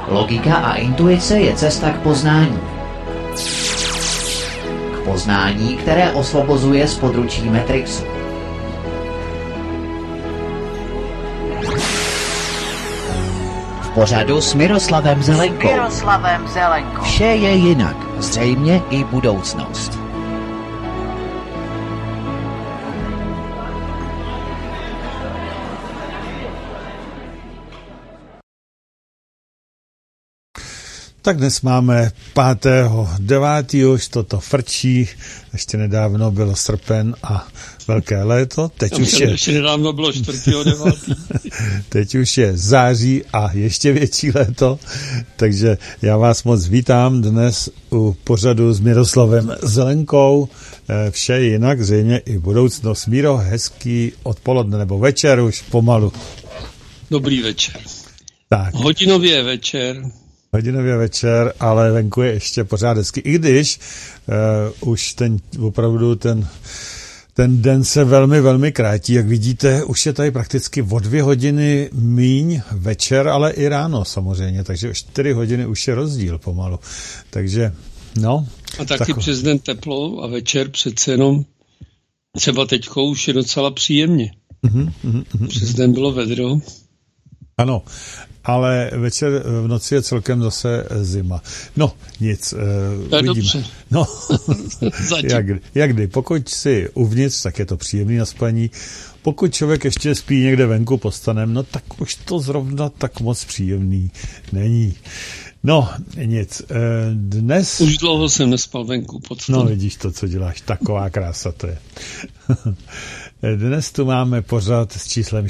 Logika a intuice je cesta k poznání. K poznání, které osvobozuje z područí Matrixu. V pořadu s Miroslavem Zelenkou. Vše je jinak, zřejmě i budoucnost. Tak dnes máme 5.9. už toto frčí, ještě nedávno bylo srpen a velké léto, ještě nedávno bylo 4.9. Teď už je září a ještě větší léto, takže já vás moc vítám dnes u pořadu s Miroslavem Zelenkou. Vše je jinak, zřejmě i budoucnost. Míro, hezký odpoledne nebo večer už pomalu. Dobrý večer. Tak. Hodinově večer, ale venku je ještě pořád hezky. I když už opravdu ten den se velmi, velmi krátí. Jak vidíte, už je tady prakticky o 2 hodiny míň večer, ale i ráno samozřejmě. Takže o 4 hodiny už je rozdíl pomalu. Takže, no. A taky přes den teplo a večer přece jenom třeba teďko už je docela příjemně. Přes den bylo vedro. Ano, ale večer v noci je celkem zase zima. No, nic, uvidíme. Dobře. No, jak kdy. Pokud si uvnitř, tak je to příjemný na spaní. Pokud člověk ještě spí někde venku pod stanem, no tak už to zrovna tak moc příjemný není. No, nic. Dnes... Už dlouho jsem nespal venku pod stanem. No, vidíš to, co děláš. Taková krása to je. Dnes tu máme pořad s číslem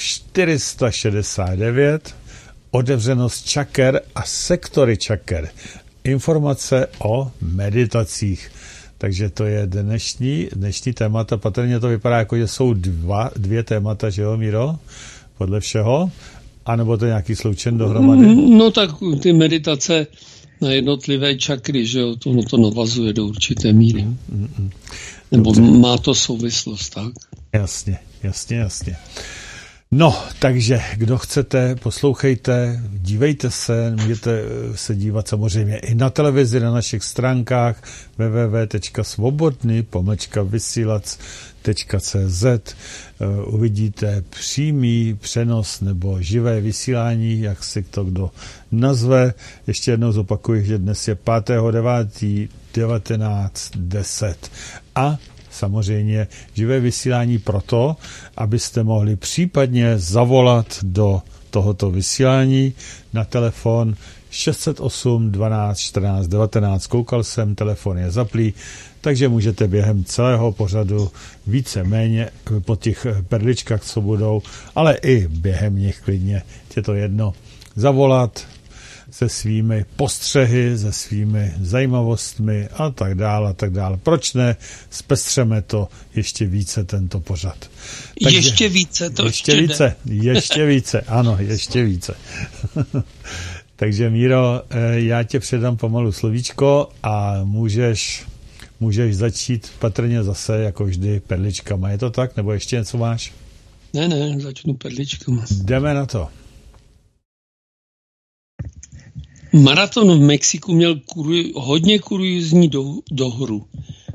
469, otevřenost čaker a sektory čaker. Informace o meditacích. Takže to je dnešní témata. Patrně to vypadá jako, že jsou dvě témata, že jo, Míro? Podle všeho? A nebo to nějaký sloučen dohromady? No tak ty meditace na jednotlivé čakry, že jo, to navazuje do určité míry. Nebo má to souvislost, tak? Jasně. No, takže kdo chcete, poslouchejte, dívejte se, můžete se dívat samozřejmě i na televizi, na našich stránkách www.svobodny-vysílac.cz. Uvidíte přímý přenos nebo živé vysílání, jak si to kdo nazve. Ještě jednou zopakuji, že dnes je 5.9.19:10 a samozřejmě živé vysílání proto, abyste mohli případně zavolat do tohoto vysílání na telefon 608 12 14 19. Koukal jsem, telefon je zaplý, takže můžete během celého pořadu víceméně po těch perličkách, co budou, ale i během nich klidně, je to jedno, zavolat se svými postřehy, se svými zajímavostmi a tak dále. Proč ne? Zpestřeme to ještě více, tento pořad. Takže, ještě více. Ano, ještě více. Takže Míro, já tě předám pomalu slovíčko a můžeš začít patrně zase, jako vždy, perličkama. Je to tak? Nebo ještě něco máš? Ne, začnu perličkama. Jdeme na to. Maraton v Mexiku měl hodně kuriózní dohru.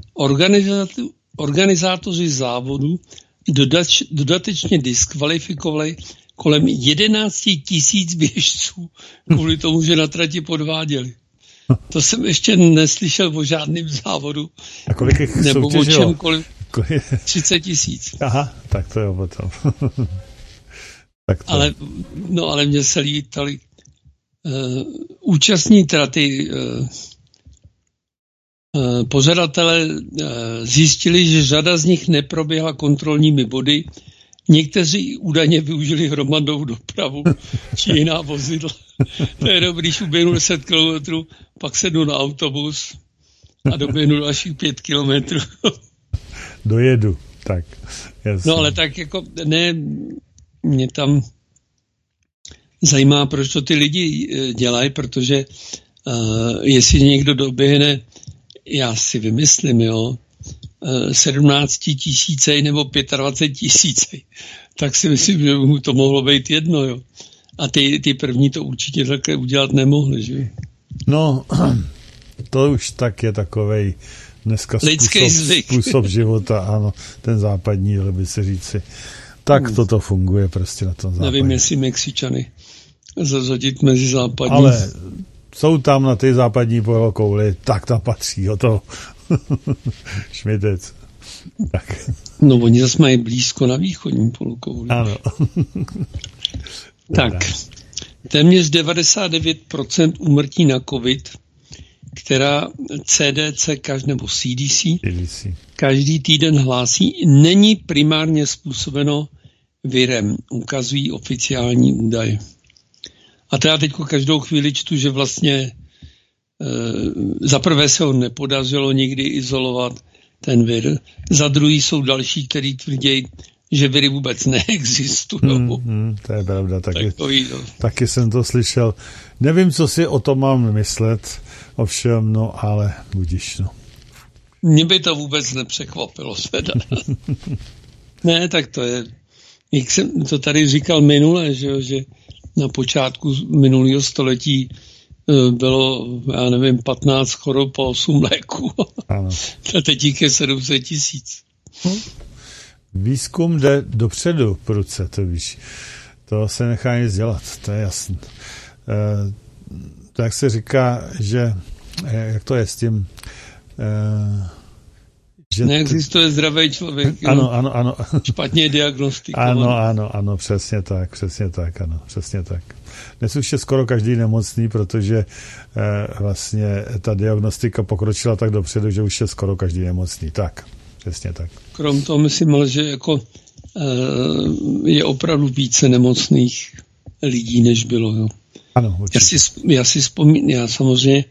Organizátoři závodu dodatečně diskvalifikovali kolem 11 000 běžců kvůli tomu, že na trati podváděli. To jsem ještě neslyšel o žádným závodu. A kolik jich nebo o soutěžilo? čemkoliv. 30 000. Aha, tak to je potom. Ale mě se lítali účastní traty pořadatelé zjistili, že řada z nich neproběhla kontrolními body. Někteří údajně využili hromadnou dopravu či jiná vozidla. To je dobrý, když uběhnu 10 kilometrů, pak sednu na autobus a doběhnu dalších 5 kilometrů. Dojedu, tak. Jasný. No ale tak jako ne, mě tam zajímá, proč to ty lidi dělají, protože jestli někdo doběhne, já si vymyslím, 17 000 nebo 25 000, tak si myslím, že mu to mohlo být jedno, jo. A ty první to určitě takhle udělat nemohli, že? No, to už tak je takovej dneska způsob života, ano, ten západní, dalo by se říci. Tak toto funguje prostě na tom západě. Nevím, jestli Mexičany zařadit mezi západní. Ale jsou tam na té západní polokouli, tak tam patří o to. Šmitec. Tak. No, oni zase mají blízko na východní polokouli. Ano. Tak, téměř 99% úmrtí na COVID, která CDC nebo CDC každý týden hlásí, není primárně způsobeno virem, ukazují oficiální údaje. A to já teď každou chvíli čtu, že vlastně za prvé se ho nepodařilo nikdy izolovat ten vir, za druhý jsou další, kteří tvrdí, že viry vůbec neexistují. To je pravda, taky jsem to slyšel. Nevím, co si o tom mám myslet, ovšem, no, ale budiš, no. Mě by to vůbec nepřekvapilo, Sveda. Ne, tak to je, jak jsem to tady říkal minule, že na počátku minulého století bylo, já nevím, 15 chorob a 8 léků. Ano. A teď je 700 000. Výzkum jde dopředu, prudce, to víš. To se nechá nic dělat, to je jasné. Tak se říká, že jak to je s tím... že neexistuje zdravý člověk. Ano. Špatně diagnostikovaný. Ano, přesně tak, ano, přesně tak. Dnes už je skoro každý nemocný, protože vlastně ta diagnostika pokročila tak dopředu, že už je skoro každý nemocný. Tak, přesně tak. Krom toho myslím, ale že jako je opravdu více nemocných lidí, než bylo. Jo. Ano, určitě. Já si vzpomínám, já samozřejmě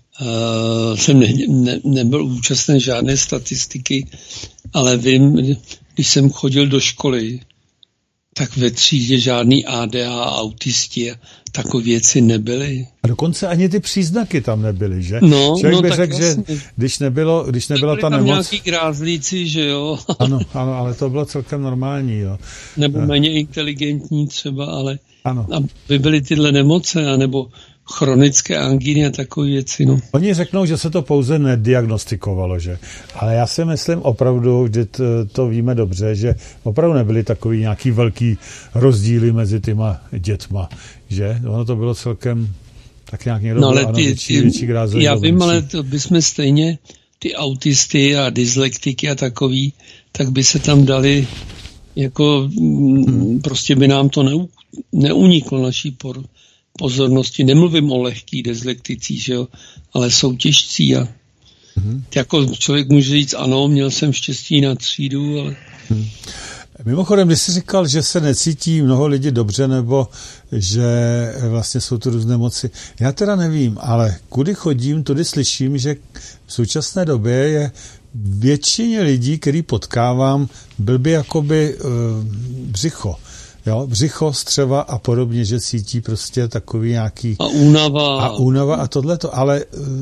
jsem nebyl účastný žádné statistiky, ale vím, když jsem chodil do školy, tak ve třídě žádný ADA, autisti a takové věci nebyly. A dokonce ani ty příznaky tam nebyly, že? No, člověk by tak řekl, že když nebyla ta nemoc... nějaký grázlíci, že jo? Ano, ale to bylo celkem normální, jo. Nebo méně inteligentní třeba, ale ano. Aby byly tyhle nemoce, anebo chronické angíny a takové věci, no. Oni řeknou, že se to pouze nediagnostikovalo, že? Ale já si myslím opravdu, že to víme dobře, že opravdu nebyly takový nějaký velký rozdíly mezi těma dětma, že? Ono to bylo celkem tak nějak někdo no, ale bylo, větší gráze. Já vím, ale to bychom stejně ty autisty a dyslektiky a takový, tak by se tam dali jako prostě by nám to neuniklo naší pozornosti. Nemluvím o lehký dyslekticích, že jo, ale jsou těžcí a jako člověk může říct, ano, měl jsem štěstí na třídu, ale... Mimochodem, když jsi říkal, že se necítí mnoho lidí dobře, nebo že vlastně jsou tu různé moci, já teda nevím, ale kudy chodím, tudy slyším, že v současné době je většině lidí, který potkávám, blbě jakoby břicho. Jo, břicho, střeva a podobně, že cítí prostě takový nějaký... A únava a tohleto, ale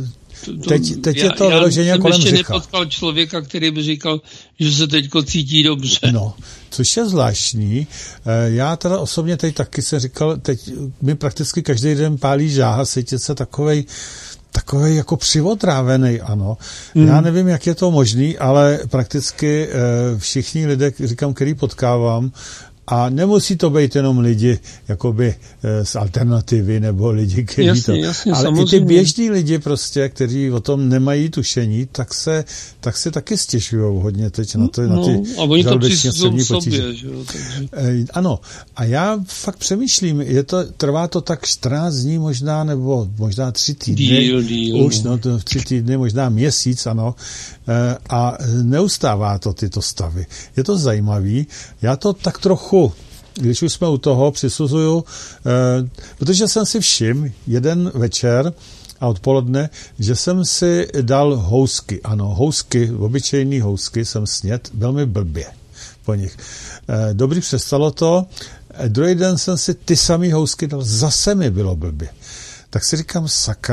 teď je to vyloženě kolem břicha. Já jsem ještě nepotkal člověka, který by říkal, že se teďko cítí dobře. No, což je zvláštní. Já teda osobně teď taky jsem říkal, teď mi prakticky každý den pálí žáha, cítit se takovej jako přivotrávený, ano. Já nevím, jak je to možný, ale prakticky všichni lidé, říkám, který potkávám, a nemusí to být jenom lidi jakoby z alternativy nebo lidi, kteří jasně, ale samozřejmě. I ty běžní lidi prostě, kteří o tom nemají tušení, tak se taky stěžují hodně teď na ty žaludečně střevní potíže. Ano, a já fakt přemýšlím, trvá to tak 14 dní možná, nebo možná 3 týdny. Díl. Už, 3 týdny, možná měsíc, ano. A neustává to tyto stavy. Je to zajímavý. Já to tak trochu, když už jsme u toho, přisuzuju, protože jsem si všiml jeden večer a odpoledne, že jsem si dal housky. Ano, housky, obyčejný housky jsem snědl velmi blbě po nich. Dobrý, přestalo to. Druhý den jsem si ty samý housky dal, zase mi bylo blbě. Tak si říkám, sakra,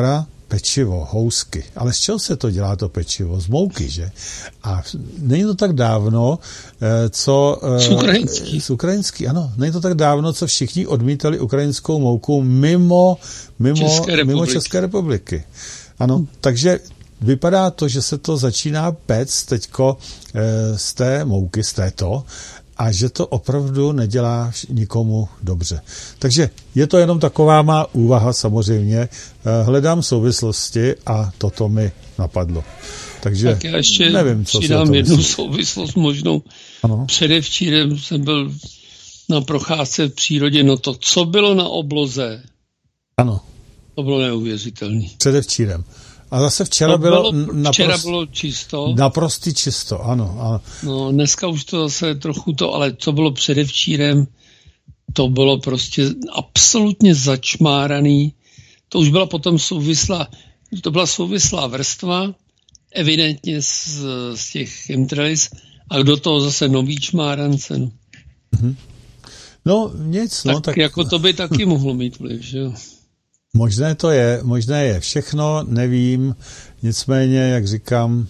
pečivo, housky. Ale z čeho se to dělá, to pečivo? Z mouky, že? A není to tak dávno, co... Z ukrajinský, ano. Není to tak dávno, co všichni odmítali ukrajinskou mouku mimo České republiky. Ano, takže vypadá to, že se to začíná péct teďko z té mouky, z této, a že to opravdu nedělá nikomu dobře. Takže je to jenom taková má úvaha samozřejmě. Hledám souvislosti a toto mi napadlo. Takže tak já ještě nevím, co přidám jednu souvislost možnou. Ano. Předevčírem jsem byl na procházce v přírodě, no to, co bylo na obloze, ano. To bylo neuvěřitelné. Předevčírem. A zase včera bylo čisto. Naprostý čisto, ano. No, dneska už to zase trochu to, ale co bylo předevčírem, to bylo prostě absolutně začmáraný. To už byla potom souvislá vrstva, evidentně z těch chemtrails, a do toho zase nový čmárance. No. Mm-hmm. No, nic. Tak jako to by taky mohlo mít vliv, že jo. Možné je všechno, nevím, nicméně, jak říkám,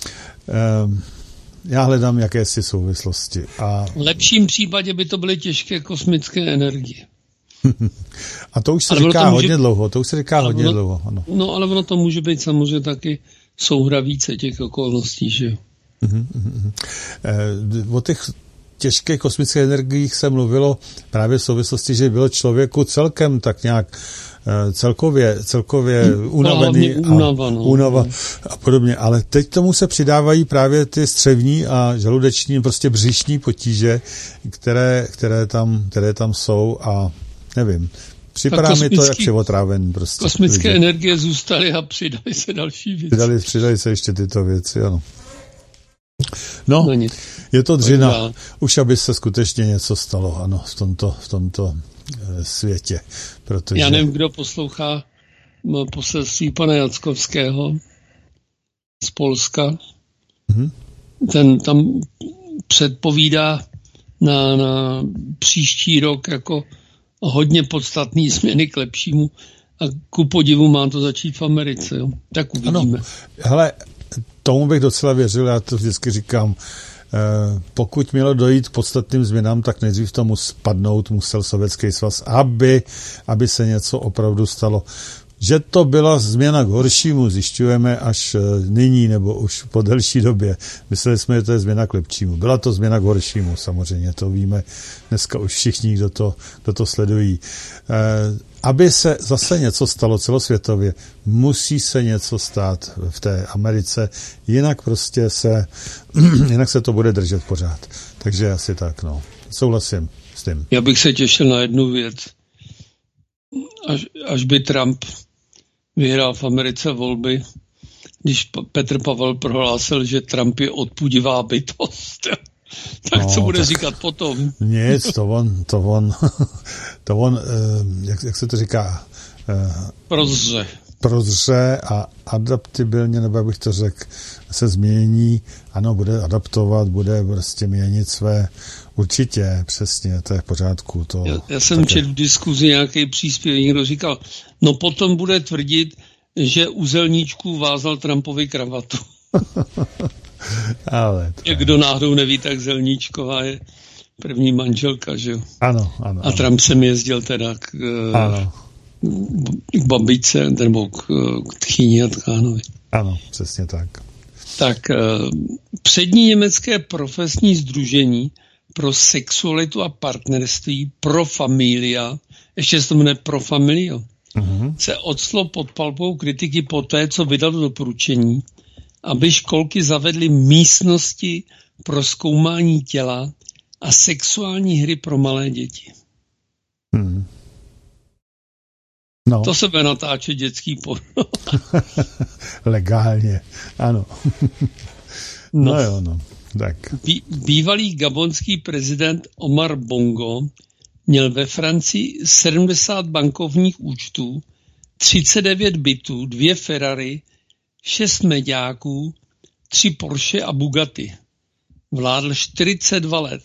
já hledám jakési souvislosti. V lepším případě by to byly těžké kosmické energie. A to už se říká hodně dlouho, ano. No, ale ono to může být samozřejmě taky souhra více těch okolností, že jo. O těch těžké kosmické energiích se mluvilo právě v souvislosti, že bylo člověku celkem tak nějak celkově unavený únava a podobně. Ale teď tomu se přidávají právě ty střevní a žaludeční, prostě břišní potíže, které tam jsou a nevím. Připadá mi to jak životráven prostě. Kosmické energie zůstaly a přidali se další věci. Přidali se ještě tyto věci, ano. No, je to dřina. Už aby se skutečně něco stalo, ano, v tomto světě. Protože... Já nevím, kdo poslouchá poselství pana Jackovského z Polska. Mm-hmm. Ten tam předpovídá na příští rok jako hodně podstatný změny k lepšímu a ku podivu má to začít v Americe. Jo. Tak uvidíme. Ano. Hele, tomu bych docela věřil, já to vždycky říkám, pokud mělo dojít k podstatným změnám, tak nejdřív tomu spadnout musel Sovětský svaz, aby se něco opravdu stalo. Že to byla změna k horšímu, zjišťujeme až nyní nebo už po delší době. Mysleli jsme, že to je změna k lepšímu. Byla to změna k horšímu, samozřejmě, to víme dneska už všichni, kdo to sledují. Aby se zase něco stalo celosvětově, musí se něco stát v té Americe, jinak se to bude držet pořád. Takže asi tak, no. Souhlasím s tím. Já bych se těšil na jednu věc. Až by Trump vyhrál v Americe volby, když Petr Pavel prohlásil, že Trump je odpudivá bytost. Tak co bude říkat potom? Nic, to on, jak se to říká? Prozře a adaptibilně, nebo jak bych to řekl, se změní, ano, bude adaptovat, bude prostě měnit své, určitě, přesně, to je v pořádku. Já jsem četl v diskuzi nějaký příspěvek, někdo říkal, no potom bude tvrdit, že u zelníčků vázal Trumpovi kravatu. Ale jak kdo náhodou neví, tak Zelníčková je první manželka, že jo? Ano. A Trump sem jezdil teda k babičce, nebo k tchýni a tchánovi. Ano, přesně tak. Tak přední německé profesní sdružení pro sexualitu a partnerství Pro Familia, ještě se to jmenuje Pro Familia, se odstlo pod palbou kritiky po té, co vydalo doporučení, aby školky zavedly místnosti pro zkoumání těla a sexuální hry pro malé děti. No. To se bude natáčet dětský porno. Legálně, ano. No. Tak. Bývalý gabonský prezident Omar Bongo měl ve Francii 70 bankovních účtů, 39 bytů, 2 Ferrari, 6 meďáků, 3 Porsche a Bugatti. Vládl 42 let.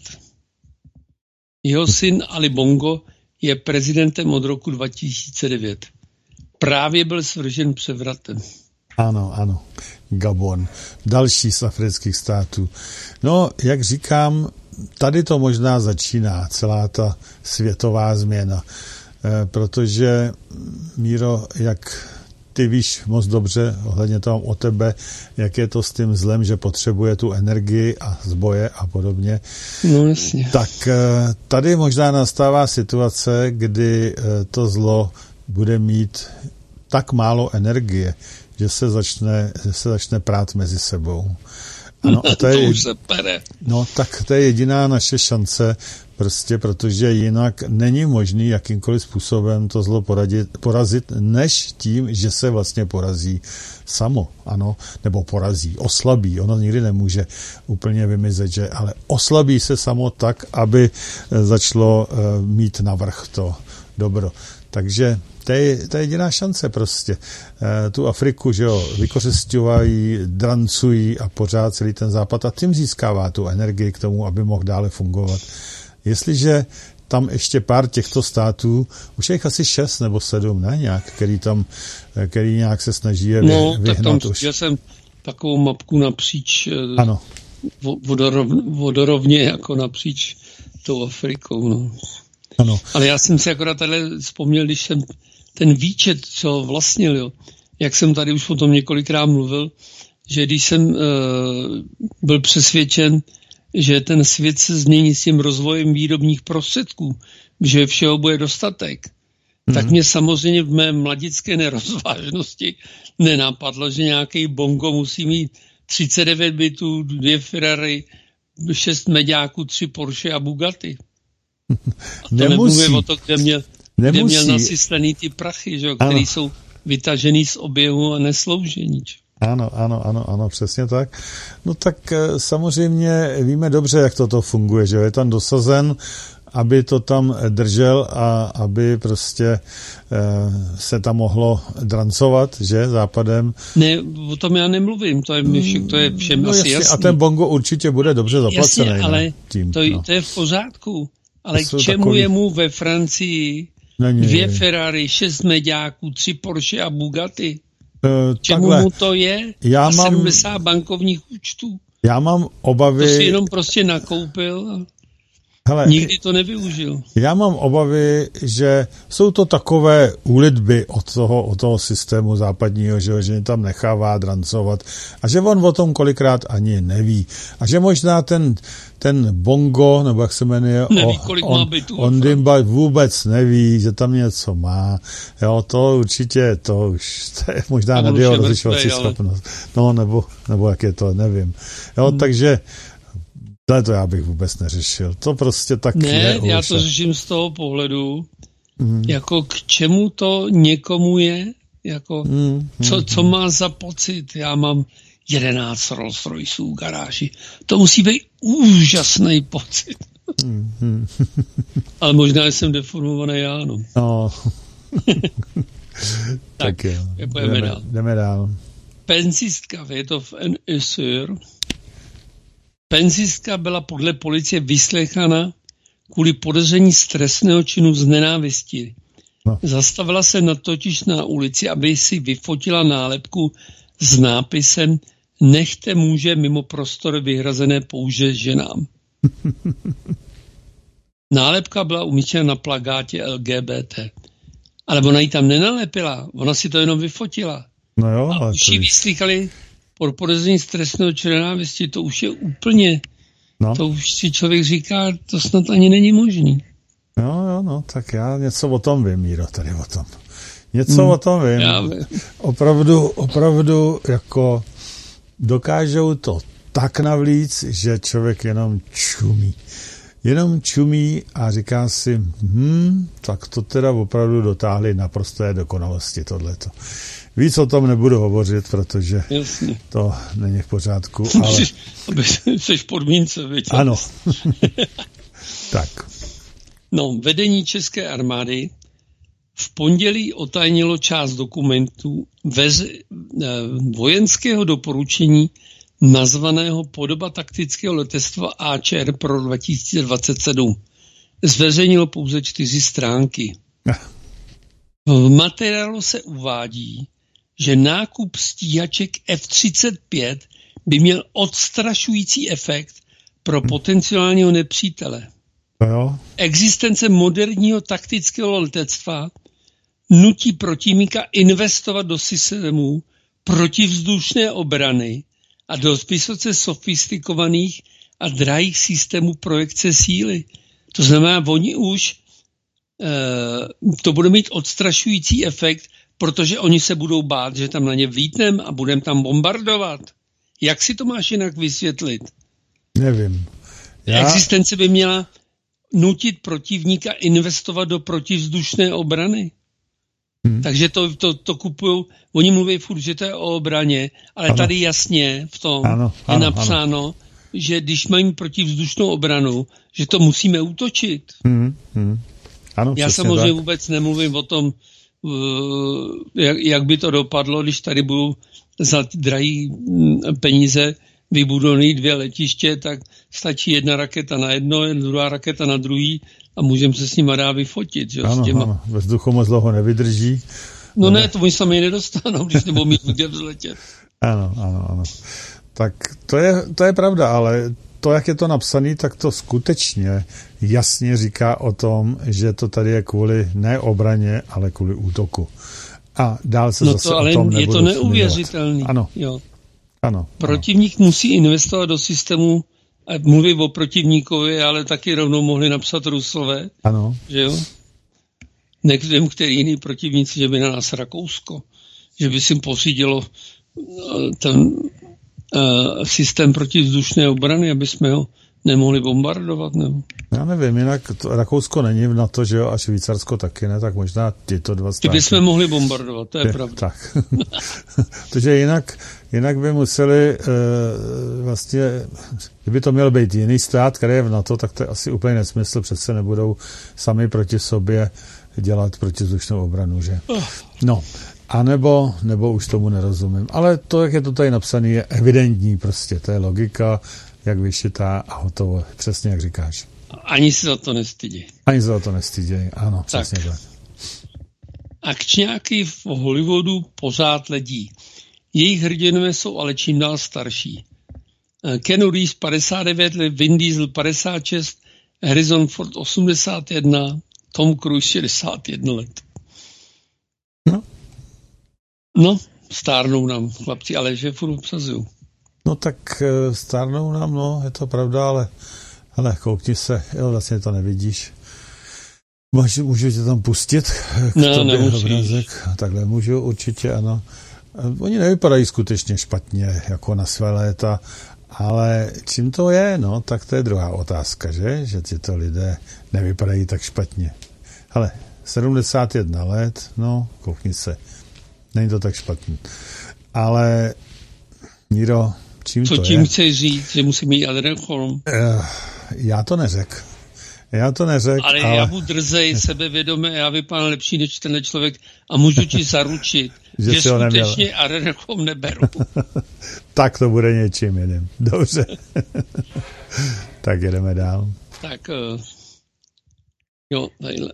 Jeho syn Ali Bongo je prezidentem od roku 2009. právě byl svržen převratem. Ano. Gabon. Další z afrických států. No, jak říkám, tady to možná začíná, celá ta světová změna. Protože, Míro, jak ty víš moc dobře, ohledně toho o tebe, jak je to s tím zlem, že potřebuje tu energii a zboje a podobně. No jasně. Tak tady možná nastává situace, kdy to zlo bude mít tak málo energie, že se začne prát mezi sebou. Ano, a to už se pere. No, tak to je jediná naše šance, prostě, protože jinak není možný jakýmkoliv způsobem to zlo porazit, než tím, že se vlastně porazí samo, ano, nebo porazí, oslabí. Ono nikdy nemůže úplně vymizet, že, ale oslabí se samo tak, aby začalo mít navrch to dobro. Takže to je jediná šance prostě. Tu Afriku, že jo, vykořisťují, drancují a pořád celý ten západ a tím získává tu energii k tomu, aby mohl dále fungovat. Jestliže tam ještě pár těchto států, už je jich asi 6 nebo 7, ne, nějak, který nějak se snaží je vyhnat. Tak tam já jsem takovou mapku napříč ano. vodorovně jako napříč tou Afrikou, no. Ano. Ale já jsem si akorát tady vzpomněl, když jsem ten výčet, co vlastnil, jo, jak jsem tady už o tom několikrát mluvil, že když jsem byl přesvědčen, že ten svět se změní s tím rozvojem výrobních prostředků, že všeho bude dostatek, tak mě samozřejmě v mé mladické nerozvážnosti nenapadlo, že nějaký bongo musí mít 39 bytů, 2 Ferrari, 6 meďáků, 3 Porsche a Bugatti. A to nemluvím o to, kde měl nasyslený ty prachy, že, které jsou vytažený z oběhu a neslouží nič. Ano, přesně tak. No tak samozřejmě víme dobře, jak toto funguje, že je tam dosazen, aby to tam držel a aby prostě se tam mohlo drancovat, že, západem. Ne, o tom já nemluvím, to je všem no asi jasný. A ten bongo určitě bude dobře zaplacený. Jasně, ale to je v pořádku. Ale k čemu je mu ve Francii 2 Ferrari, 6 meďáků, 3 Porsche a Bugatti? Čemu mu to je? A 70 bankovních účtů? Já mám obavy... To si jenom prostě nakoupil a nikdy to nevyužil. Já mám obavy, že jsou to takové úlitby od toho systému západního, že tam nechává drancovat a že on o tom kolikrát ani neví. A že možná ten bongo, nebo jak se jmenuje, Ondimba vůbec neví, že tam něco má. Jo, to určitě, to je možná nad jeho rozlišovací schopnost. No, nebo jak je to, nevím. Jo, takže to já bych vůbec neřešil. To prostě tak ne, je. Ne, já to řeším z toho pohledu, jako k čemu to někomu je, jako co má za pocit. Já mám 11 Rolls Royceů v garáži. To musí být úžasný pocit. Ale možná jsem deformovaný já, no. No. tak jo. Jdeme dál. Penzistka, je to v NSR. Penzistka byla podle policie vyslechána kvůli podezření z trestného činu z nenávisti. No. Zastavila se totiž na ulici, aby si vyfotila nálepku s nápisem Nechte muže mimo prostory vyhrazené pouze ženám. Nálepka byla umístěna na plakátě LGBT. Ale ona ji tam nenalepila, ona si to jenom vyfotila. No jo, a už ji vyslýchali pod podezření z trestného činu nenávisti, to už je úplně, to už si člověk říká, to snad ani není možný. No, tak já něco o tom vím, Míro, tady o tom. Něco o tom vím. Opravdu jako dokážou to tak navlíc, že člověk jenom čumí a říká si, tak to teda opravdu dotáhli naprosté dokonalosti tohleto. Víc o tom nebudu hovořit, protože to není v pořádku. Ale... Jsi v podmínce, viď? Ano. Tak. No, vedení České armády v pondělí otajnilo část dokumentů vojenského doporučení nazvaného Podoba taktického letectva AČR pro 2027. Zveřejnilo pouze 4 stránky. V materiálu se uvádí, že nákup stíhaček F-35 by měl odstrašující efekt pro potenciálního nepřítele. Jo. Existence moderního taktického letectva nutí protivníka investovat do systémů protivzdušné obrany a do vysoce sofistikovaných a drahých systémů projekce síly. To znamená, oni už to bude mít odstrašující efekt, protože oni se budou bát, že tam na ně vlítnem a budeme tam bombardovat. Jak si to máš jinak vysvětlit? Nevím. Existence by měla nutit protivníka investovat do protivzdušné obrany. Takže to kupují, oni mluví furt, že to je o obraně, ale ano. Tady jasně v tom je napsáno, že když mají protivzdušnou obranu, že to musíme útočit. Ano, já samozřejmě vůbec nemluvím o tom, jak by to dopadlo, když tady budou za drahý peníze vybudované 2 letiště, tak stačí jedna raketa na jedno, druhá raketa na druhý a můžeme se s nima dát vyfotit. Že? Ano, ve vzduchu moc dlouho nevydrží. No ne, to oni sami nedostanou, když nebudou mít kde vzletět. Ano. Tak to je pravda, ale to, jak je to napsané, tak to skutečně jasně říká o tom, že to tady je kvůli ne obraně, ale kvůli útoku. A dál se zase ale o tom nebudu je to neuvěřitelný. Ano. Jo. Ano. Protivník musí investovat do systému, a mluví o protivníkovi, ale taky rovnou mohli napsat Rusové. Ano. Že jo? Nevím, který jiný protivníci, že by na nás Rakousko, že by si pořídilo ten systém protivzdušné obrany, aby jsme ho nemohli bombardovat, nebo? Já nevím, jinak Rakousko není na to, že jo, a Švýcarsko taky ne, tak možná tyto dva státy. Ty bychom mohli bombardovat, to je pravda. Tak. Protože jinak by museli vlastně, kdyby to měl být jiný stát, který je v NATO, tak to je asi úplně nesmysl, přece nebudou sami proti sobě dělat protivzdušnou obranu, že? No, a nebo už tomu nerozumím. Ale to, jak je to tady napsané, je evidentní prostě, to je logika, jak vyšitá a hotovo, přesně jak říkáš. Ani se za to nestydí. Ano, přesně tak. Akčňáky v Hollywoodu pořád ledí. Jejich hrdinové jsou ale čím dál starší. Keanu Reeves 59 let, Vin Diesel 56, Harrison Ford 81, Tom Cruise 61 let. No, stárnou nám chlapci, ale že furt obsazují. No tak stárnou nám, no, je to pravda, ale koukni se, jo, vlastně to nevidíš. Můžu tě tam pustit k tobě obrazek? Takhle můžu, určitě, ano. Oni nevypadají skutečně špatně, jako na své léta, ale čím to je, no, tak to je druhá otázka, že tyto lidé nevypadají tak špatně. Hele, 71 let, no, koukni se, není to tak špatný. Ale, Míro, co to tím je? chceš říct, že musí mít adrenochrom? Já to neřekl. Ale já budu drzej, sebevědomý, já vypadám lepší než tenhle člověk a můžu ti zaručit, že skutečně adrenochrom neberu. Tak to bude něčím jiným. Dobře. Tak jedeme dál. Tak, jo, tadyhle.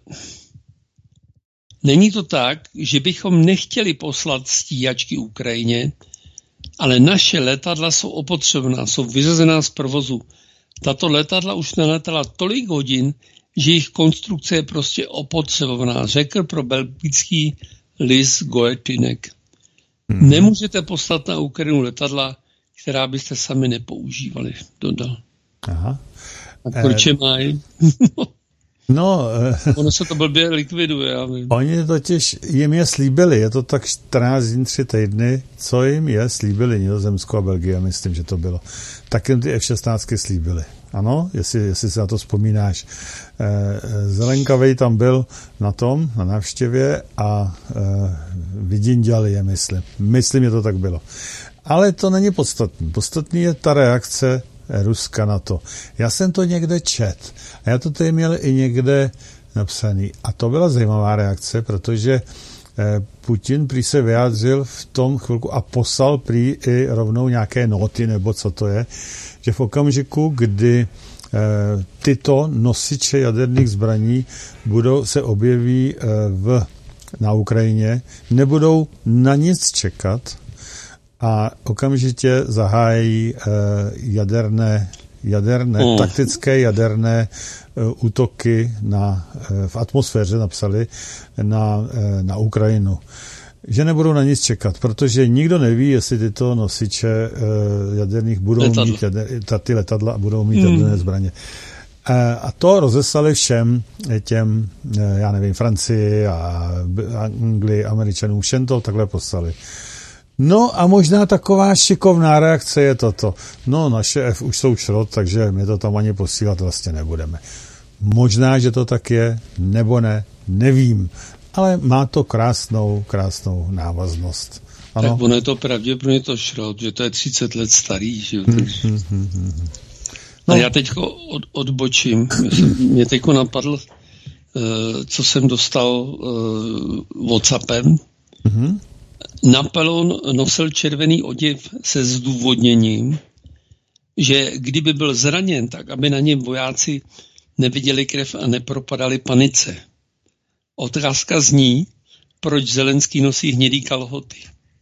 Není to tak, že bychom nechtěli poslat stíhačky Ukrajině, ale naše letadla jsou opotřebná, jsou vyřazená z provozu. Tato letadla už naletala tolik hodin, že jejich konstrukce je prostě opotřebovaná, řekl pro belgický list Goetinek. Nemůžete poslat na Ukrajinu letadla, která byste sami nepoužívali, dodal. Aha. A proč je mají? No, ono se to blbě likviduje, já vím. Oni totiž jim je slíbili, je to tak 14 dní, 3 týdny, co jim je slíbili Nizozemsko a Belgie, myslím, že to bylo. Tak jim ty F-16 slíbili. Ano, jestli si na to vzpomínáš. Zelenkavej tam byl na návštěvě a vydinděli je, myslím. Myslím, že to tak bylo. Ale to není podstatný. Podstatný je ta reakce Ruska na to. Já jsem to někde čet a já to tady měl i někde napsaný. A to byla zajímavá reakce, protože Putin prý se vyjádřil v tom chvilku a poslal prý i rovnou nějaké noty, nebo co to je, že v okamžiku, kdy tyto nosiče jaderných zbraní se objeví v na Ukrajině nebudou na nic čekat a okamžitě zahájí taktické jaderné útoky v atmosféře, napsali, na Ukrajinu. Že nebudou na nic čekat, protože nikdo neví, jestli tyto nosiče jaderných budou mít ty letadla a budou mít jaderné zbraně. A to rozeslali všem těm, já nevím, Francii a Anglii, Američanům, všem to takhle poslali. No a možná taková šikovná reakce je toto. No, naše F už jsou šrot, takže my to tam ani posílat vlastně nebudeme. Možná, že to tak je, nebo ne, nevím. Ale má to krásnou návaznost. Ano? Tak ono je to pravděpodobně to šrot, že to je 30 let starý. Že? No. A já teď odbočím. Mě teď napadl, co jsem dostal WhatsAppem. Napoleon nosil červený oděv se zdůvodněním, že kdyby byl zraněn, tak aby na něm vojáci neviděli krev a nepropadali panice. Otázka zní, proč Zelenský nosí hnědý kalhoty.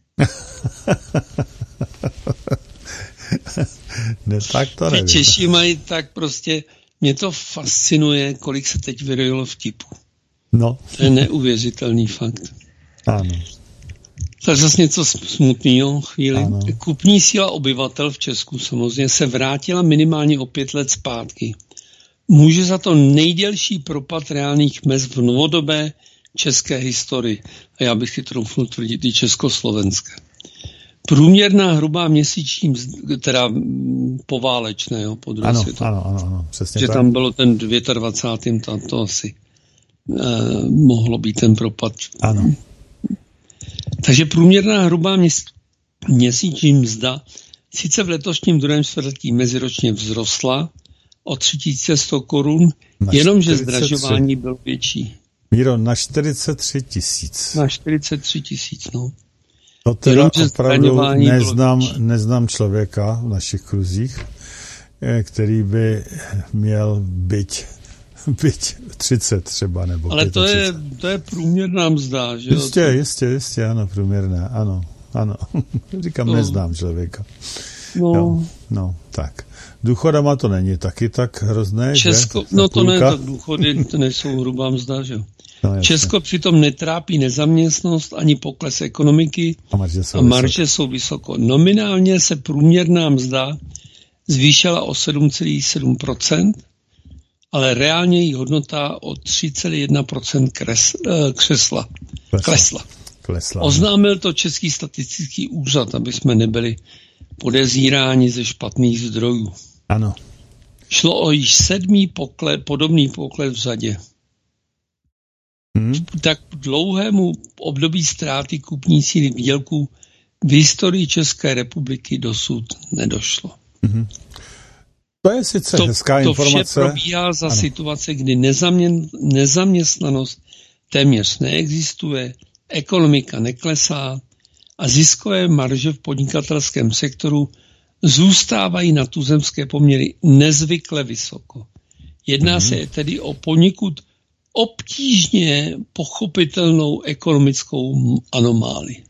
Ne, tak to nevím. Češi mají tak prostě, mě to fascinuje, kolik se teď vyrojilo vtipu. No. To je neuvěřitelný fakt. Ano. Tak zase něco smutného chvíli. Ano. Kupní síla obyvatel v Česku samozřejmě se vrátila minimálně o 5 let zpátky. Může za to nejdelší propad reálných mezd v novodobé české historii. A já bych si troufnul tvrdit i československé. Průměrná hrubá měsíční, teda poválečné, jo, po druhé světové. Ano, přesně že tak. tam bylo ten 29. tam to asi mohlo být ten propad. Ano. Takže průměrná hrubá měsíční mzda sice v letošním druhém čtvrtletí meziročně vzrostla o 3100 korun, jenomže zdražování bylo větší. Míro, na 43 000. Na 43 000, no. To teda opravdu neznám člověka v našich kruzích, který by měl byť 30 třeba, nebo ale 35. to je průměrná mzda, že jo? Jistě, ano, průměrná, ano. Říkám, neznám člověka. No, tak. Důchodama to není taky tak hrozné, Česko, že? No to ne, tak důchody to nejsou hrubá mzda, že jo? No, Česko přitom netrápí nezaměstnanost ani pokles ekonomiky a marže jsou vysoko. Nominálně se průměrná mzda zvýšila o 7,7%, ale reálně její hodnota o 3,1% klesla. Oznámil to Český statistický úřad, aby jsme nebyli podezíráni ze špatných zdrojů. Ano. Šlo o již 7. podobný pokles v řadě. Tak dlouhému období ztráty kupní síly výdělků v historii České republiky dosud nedošlo. To je sice hezká informace. To vše probíhá za situace, kdy nezaměstnanost téměř neexistuje, ekonomika neklesá a ziskové marže v podnikatelském sektoru zůstávají na tuzemské poměry nezvykle vysoko. Jedná se tedy o poněkud obtížně pochopitelnou ekonomickou anomálii.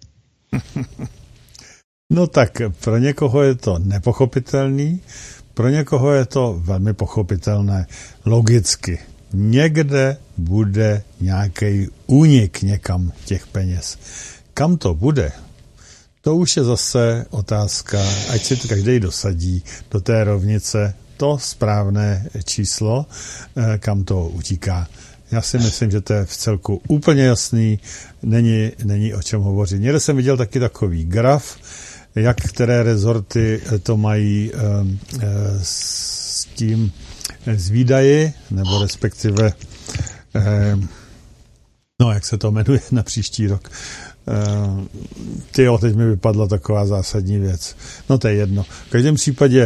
No tak pro někoho je to nepochopitelný, pro někoho je to velmi pochopitelné, logicky. Někde bude nějaký únik někam těch peněz. Kam to bude? To už je zase otázka, ať si to každý dosadí do té rovnice to správné číslo, kam to utíká. Já si myslím, že to je v celku úplně jasný, není o čem hovořit. Někde jsem viděl taky takový graf, jak které rezorty to mají s tím z výdaji, nebo respektive jak se to jmenuje na příští rok. Teď mi vypadla taková zásadní věc. No to je jedno. V každém případě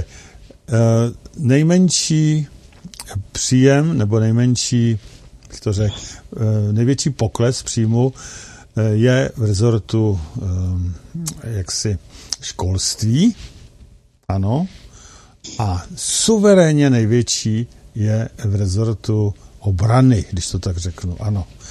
nejmenší příjem, nebo nejmenší, jak to řekl, největší pokles příjmu je v rezortu školství, ano, a suverénně největší je v rezortu obrany, když to tak řeknu, ano.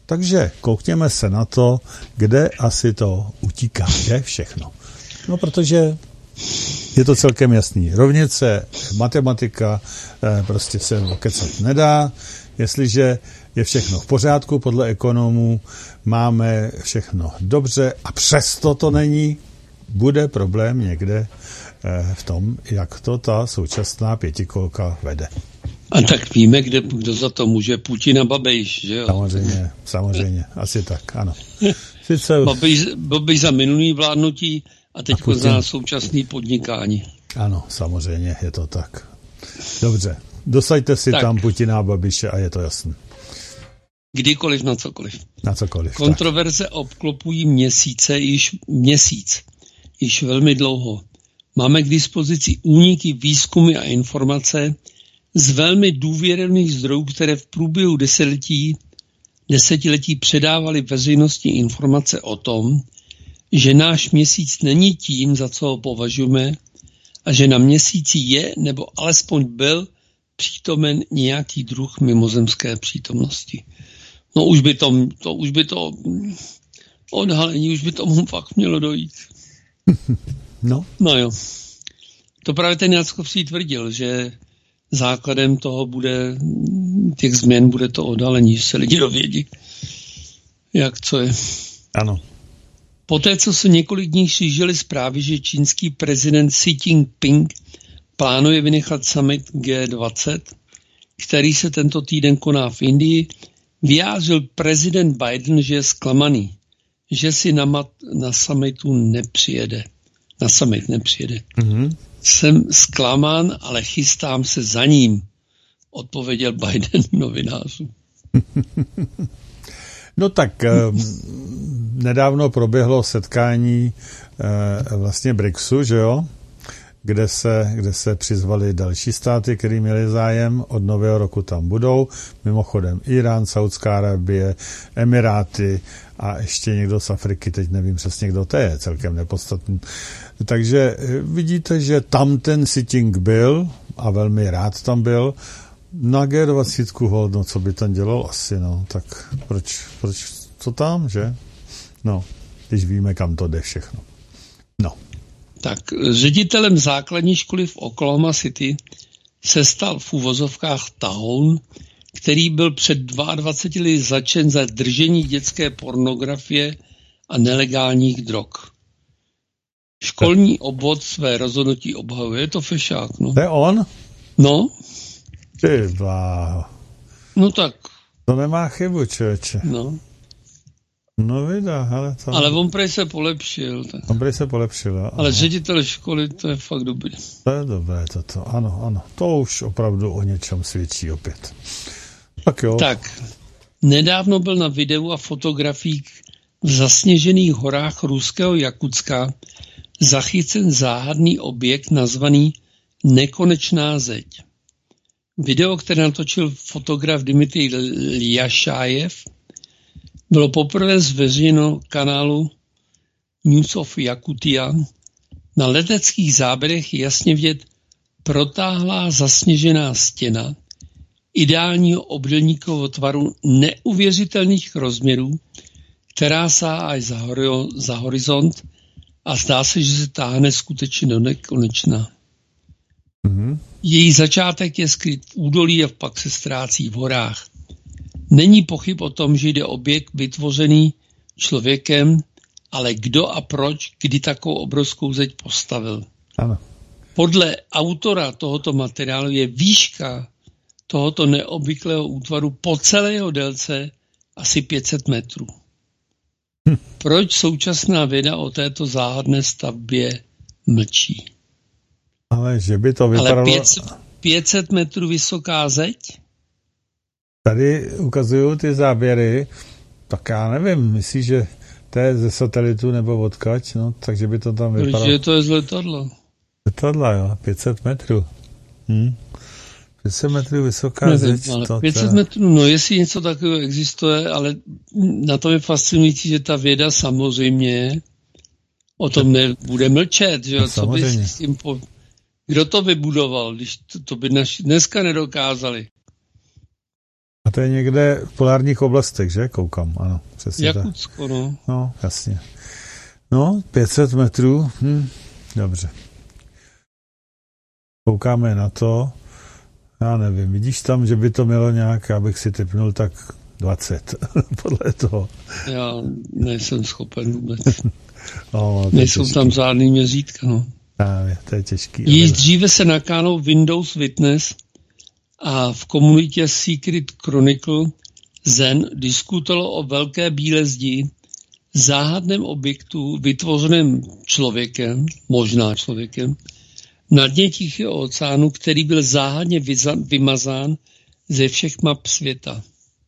Takže koukněme se na to, kde asi to utíká, že všechno. No, protože je to celkem jasný. Rovnice, matematika, prostě se okecat nedá. Jestliže je všechno v pořádku, podle ekonomů máme všechno dobře a přesto to není, bude problém někde v tom, jak to ta současná pětikolka vede. A tak víme, kdo za to může, Putin a Babiš, že jo? Samozřejmě, asi tak, ano. Sice... Babiš za minulý vládnutí a teď za současný podnikání. Ano, samozřejmě, je to tak. Dobře, dosaďte si tak tam Putina a Babiše a je to jasné. Kdykoliv na cokoliv. Na cokoliv. Kontroverze tak obklopují měsíc, již velmi dlouho. Máme k dispozici úniky, výzkumy a informace z velmi důvěrných zdrojů, které v průběhu desetiletí předávali veřejnosti informace o tom, že náš měsíc není tím, za co ho považujeme, a že na měsíci je, nebo alespoň byl přítomen nějaký druh mimozemské přítomnosti. No už by to odhalení, už by tomu fakt mělo dojít. No jo. To právě ten Jackovský tvrdil, že základem toho těch změn bude to odhalení, že se lidi dovědí, jak co je. Ano. Poté, co se několik dní šířily zprávy, že čínský prezident Xi Jinping plánuje vynechat summit G20, který se tento týden koná v Indii, vyjádřil prezident Biden, že je zklamaný, že si na summitu nepřijede. Na summit nepřijede. Mm-hmm. Jsem zklamán, ale chystám se za ním, odpověděl Biden novinářům. No tak nedávno proběhlo setkání vlastně BRICSu, že jo? Kde se přizvali další státy, které měly zájem, od nového roku tam budou, mimochodem Irán, Saudská Arábie, Emiráty a ještě někdo z Afriky, teď nevím přesně, kdo to je, celkem nepodstatný. Takže vidíte, že tam ten Xi Jinping byl a velmi rád tam byl. Na G20 hold, no co by tam dělal asi, no, tak proč co tam, že? No, když víme, kam to jde všechno. No. Tak ředitelem základní školy v Oklahoma City se stal v uvozovkách tahoun, který byl před 22 lety zatčen za držení dětské pornografie a nelegálních drog. Školní obvod své rozhodnutí obhajuje. Je to fešák, no. To je on? No. Ty bláho. No tak. To nemá chybu, člověče. No vydá, hele. To... Ale on prej se polepšil. Tak. On prej se polepšil, jo. Ale ředitel školy, to je fakt dobrý. To je dobré, toto. Ano. To už opravdu o něčem svědčí opět. Tak jo. Tak. Nedávno byl na videu a fotografiích v zasněžených horách ruského Jakutska zachycen záhadný objekt nazvaný Nekonečná zeď. Video, které natočil fotograf Dmitrij Ljašájev, bylo poprvé zveřejněno kanálu News of Yakutia. Na leteckých záběrech je jasně vidět protáhlá zasněžená stěna ideálního obdélníkového tvaru neuvěřitelných rozměrů, která sahá až za horizont a zdá se, že se táhne skutečně do nekonečna. Mm-hmm. Její začátek je skryt v údolí a pak se ztrácí v horách. Není pochyb o tom, že jde o objekt vytvořený člověkem, ale kdo a proč, kdy takovou obrovskou zeď postavil. Ano. Podle autora tohoto materiálu je výška tohoto neobvyklého útvaru po celé jeho délce asi 500 metrů. Proč současná věda o této záhadné stavbě mlčí? Ale že by to vypadalo... Ale 500 metrů vysoká zeď? Tady ukazují ty záběry, tak já nevím, myslíš, že to je ze satelitu nebo odkaď, no, takže by to tam vypadalo... Protože to je z letadla. Letadla, jo, 500 metrů. 500 metrů vysoká zeď. Ale 500 metrů, no jestli něco takového existuje, ale na tom je fascinující, že ta věda samozřejmě o tom nebude mlčet, že jo, no, co by s tím Kdo to vybudoval, když to by dneska nedokázali? to je někde v polárních oblastech, že? Koukám, ano. Přesně Jakutsko, no. No, jasně. No, 500 metrů, dobře. Koukáme na to, já nevím, vidíš tam, že by to mělo nějak, abych si tipnul, tak 20, podle toho. Já nejsem schopen vůbec. Nejsou tam žádný měřítka, no. To je těžký. Již dříve se nakánul Windows Witness a v komunitě Secret Chronicle Zen diskutovalo o velké bílé zdi, záhadném objektu vytvořeném člověkem, možná člověkem, na dně Tichého oceánu, který byl záhadně vymazán ze všech map světa.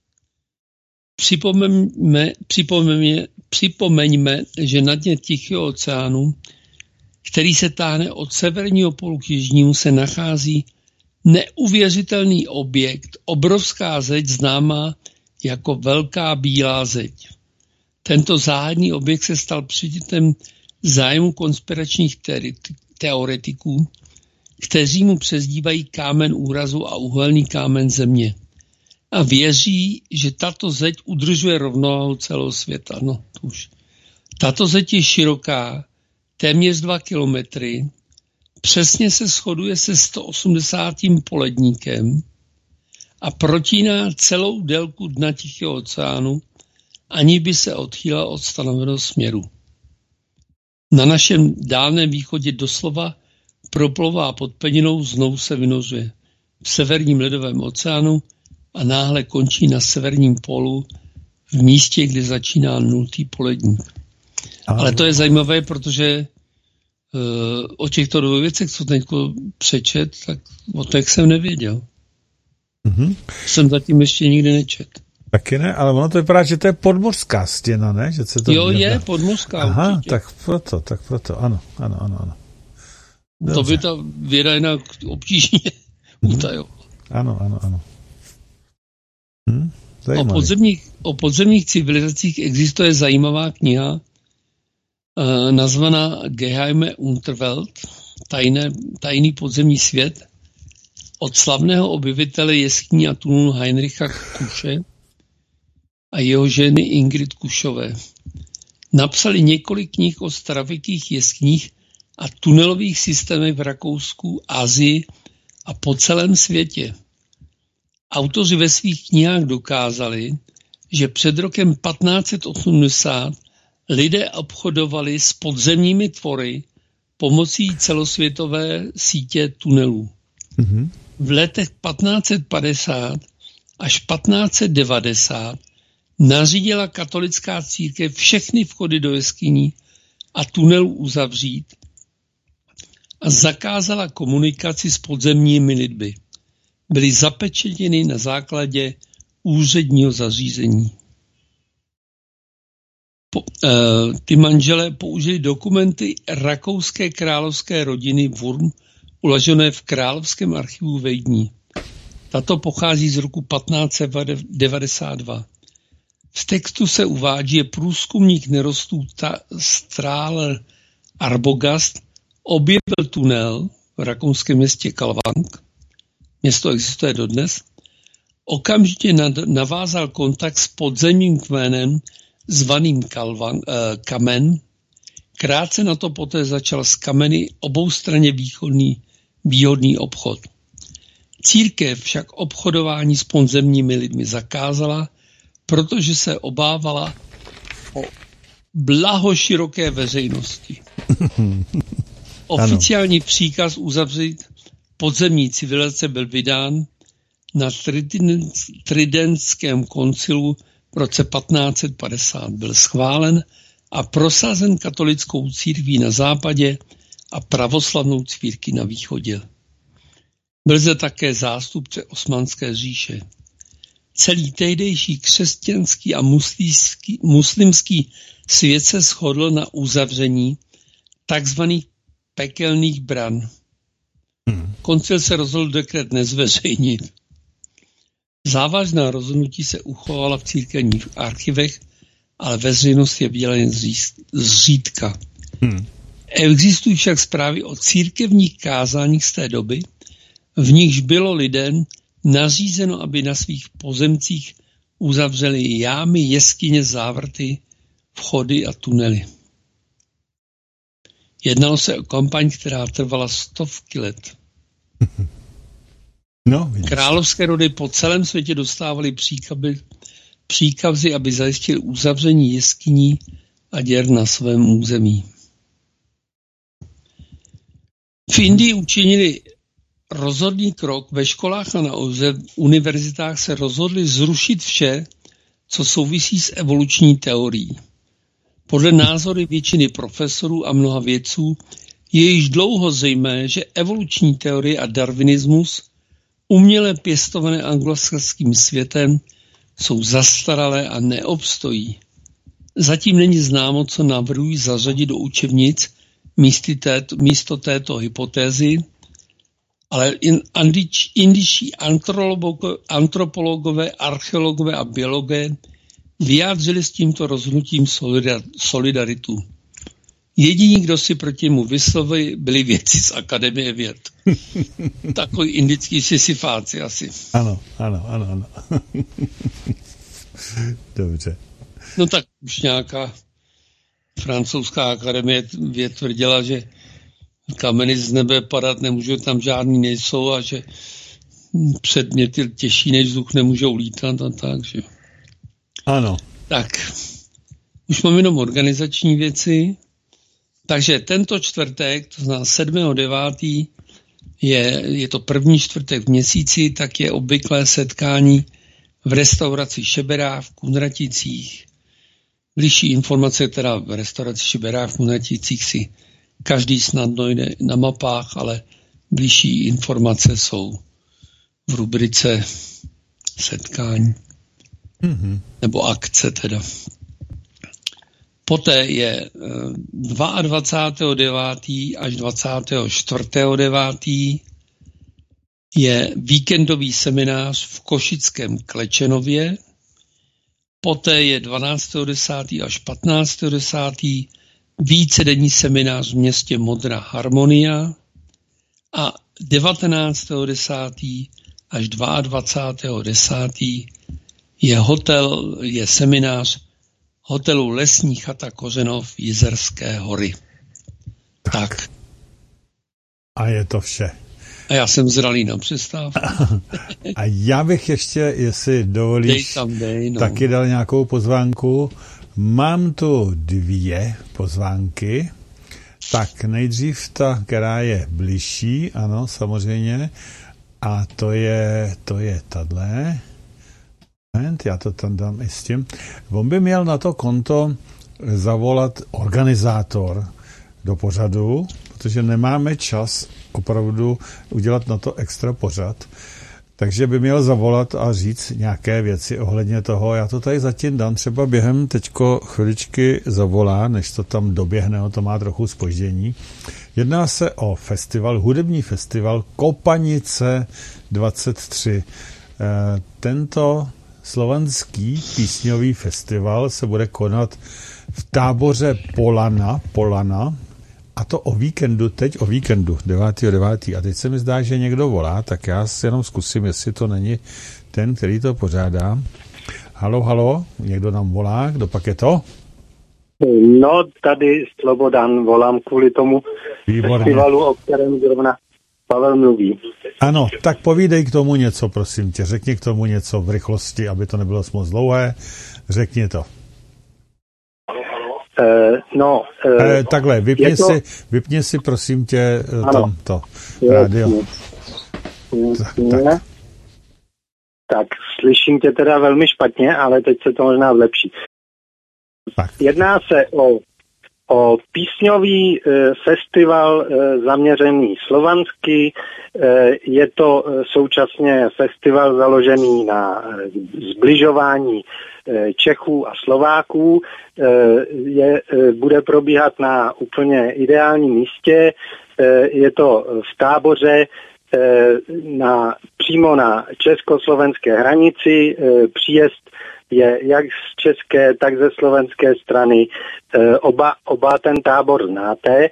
Připomeňme, že na dně Tichého oceánu, který se táhne od severního polu k jižnímu, se nachází neuvěřitelný objekt, obrovská zeď známá jako Velká bílá zeď. Tento záhadný objekt se stal předmětem zájmu konspiračních teoretiků, kteří mu přezdívají kámen úrazu a úhelný kámen země. A věří, že tato zeď udržuje rovnováhu celého světa. No, už. Tato zeď je široká, téměř 2 kilometry, přesně se shoduje se 180. poledníkem a protíná celou délku dna Tichého oceánu, ani by se odchýlila od stanoveného směru. Na našem dálném východě doslova proplová pod pevninou, znovu se vynořuje v severním ledovém oceánu a náhle končí na severním polu v místě, kde začíná 0. poledník. Ale to je zajímavé, protože o těchto dvou věcech, co teď přečet, tak o těch jsem nevěděl. Jsem zatím ještě nikdy nečet. Taky ne, ale ono to vypadá, že to je podmořská stěna, ne? Že se to je podmořská. Aha, určitě. tak proto, ano. To by ta věda jinak obtížně utajovala. Ano. O podzemních civilizacích existuje zajímavá kniha nazvaná Geheime Unterwelt, tajný podzemní svět, od slavného objevitele jeskyní a tunelu Heinricha Kuše a jeho ženy Ingrid Kušové. Napsali několik knih o starověkých jeskyních a tunelových systémech v Rakousku, Asii a po celém světě. Autoři ve svých knihách dokázali, že před rokem 1580 lidé obchodovali s podzemními tvory pomocí celosvětové sítě tunelů. V letech 1550 až 1590 nařídila katolická církev všechny vchody do jeskyní a tunelů uzavřít a zakázala komunikaci s podzemními lidmi. Byly zapečetěny na základě úředního zařízení. Ty manželé použili dokumenty rakouské královské rodiny Wurm, uložené v Královském archivu ve Vídni. Tato pochází z roku 1592. V textu se uvádí, že průzkumník nerostů Strahler Arbogast objevil tunel v rakouském městě Kalvang. Město existuje dodnes. Okamžitě navázal kontakt s podzemním kmenem zvaným Kamen. Krátce na to poté začal s kameny oboustranně výhodný obchod. Církev však obchodování s podzemními lidmi zakázala, protože se obávala o blaho široké veřejnosti. Oficiální příkaz uzavřít podzemní civilizace byl vydán na Tridentském koncilu v roce 1550. Byl schválen a prosazen katolickou církví na západě a pravoslavnou církví na východě. Byl zde také zástupce Osmanské říše. Celý tehdejší křesťanský a muslimský svět se shodl na uzavření takzvaných pekelných bran. Koncil se rozhodl dekret nezveřejnit. Závažná rozhodnutí se uchovala v církevních archivech, ale veřejnost je viděla jen zřídka. Existují však zprávy o církevních kázáních z té doby, v nichž bylo lidem nařízeno, aby na svých pozemcích uzavřeli jámy, jeskyně, závrty, vchody a tunely. Jednalo se o kampaň, která trvala stovky let. No, královské rody po celém světě dostávaly příkazy, aby zajistili uzavření jeskyní a děr na svém území. V Indii učinili rozhodný krok. Ve školách a na univerzitách se rozhodli zrušit vše, co souvisí s evoluční teorií. Podle názory většiny profesorů a mnoha vědců je již dlouho zřejmé, že evoluční teorie a darwinismus, uměle pěstované anglosaským světem, jsou zastaralé a neobstojí. Zatím není známo, co navrhují zařadit do učebnic místo této hypotézy, ale indičtí antropologové, archeologové a biologové vyjádřili s tímto rozhodnutím solidaritu. Jediní, kdo si proti němu vyslovili, byli vědci z Akademie věd. Takový indický sisyfáci asi. Ano. Dobře. No tak už nějaká francouzská akademie věd tvrdila, že kameny z nebe padat nemůžou, tam žádný nejsou a že předměty těžší než vzduch nemůžou lítat a tak, že. Ano. Tak, už mám jenom organizační věci. Takže tento čtvrtek, to znamená 7.9., je to první čtvrtek v měsíci, tak je obvyklé setkání v restauraci Šeberá v Kunraticích. Bližší informace teda v restauraci Šeberá v Kunraticích si každý snadno jde na mapách, ale bližší informace jsou v rubrice setkání. Nebo akce teda. Poté je 22.9. až 24.9. je víkendový seminář v košickém Klečenově. Poté je 12.10. až 15.10. vícedenní seminář v městě Modra Harmonia a 19.10. až 22.10. je seminář hotelu Lesní chata Kořenov Jizerské hory. Tak. A je to vše. A já jsem zralý na přestávku. A já bych ještě, jestli dovolíš, taky dal nějakou pozvánku. Mám tu 2 pozvánky. Tak nejdřív ta, která je bližší, ano, samozřejmě. A to je tahle. Já to tam dám i s tím. On by měl na to konto zavolat organizátor do pořadu, protože nemáme čas opravdu udělat na to extra pořad. Takže by měl zavolat a říct nějaké věci ohledně toho. Já to tady zatím dám, třeba během teďko chviličky zavolá, než to tam doběhne, to má trochu zpoždění. Jedná se o festival, hudební festival Kopanice 23. Tento slovanský písňový festival se bude konat v táboře Polana, a to o víkendu, 9.9. A teď se mi zdá, že někdo volá, tak já si jenom zkusím, jestli to není ten, který to pořádá. Halo, někdo nám volá, kdo pak je to? No, tady Slobodan, volám kvůli tomu festivalu, o kterém zrovna Pavel mluví. Ano, tak povídej k tomu něco, prosím tě. Řekni k tomu něco v rychlosti, aby to nebylo moc dlouhé. Řekni to. Takhle, vypni si, prosím tě, tam to rádio. Tak, slyším tě teda velmi špatně, ale teď se to možná zlepší. Tak. Jedná se o písňový festival zaměřený slovansky. Je to současně festival založený na zbližování Čechů a Slováků. Bude probíhat na úplně ideálním místě. Je to v táboře přímo na československé hranici. Příjezd je jak z české, tak ze slovenské strany. Oba ten tábor znáte,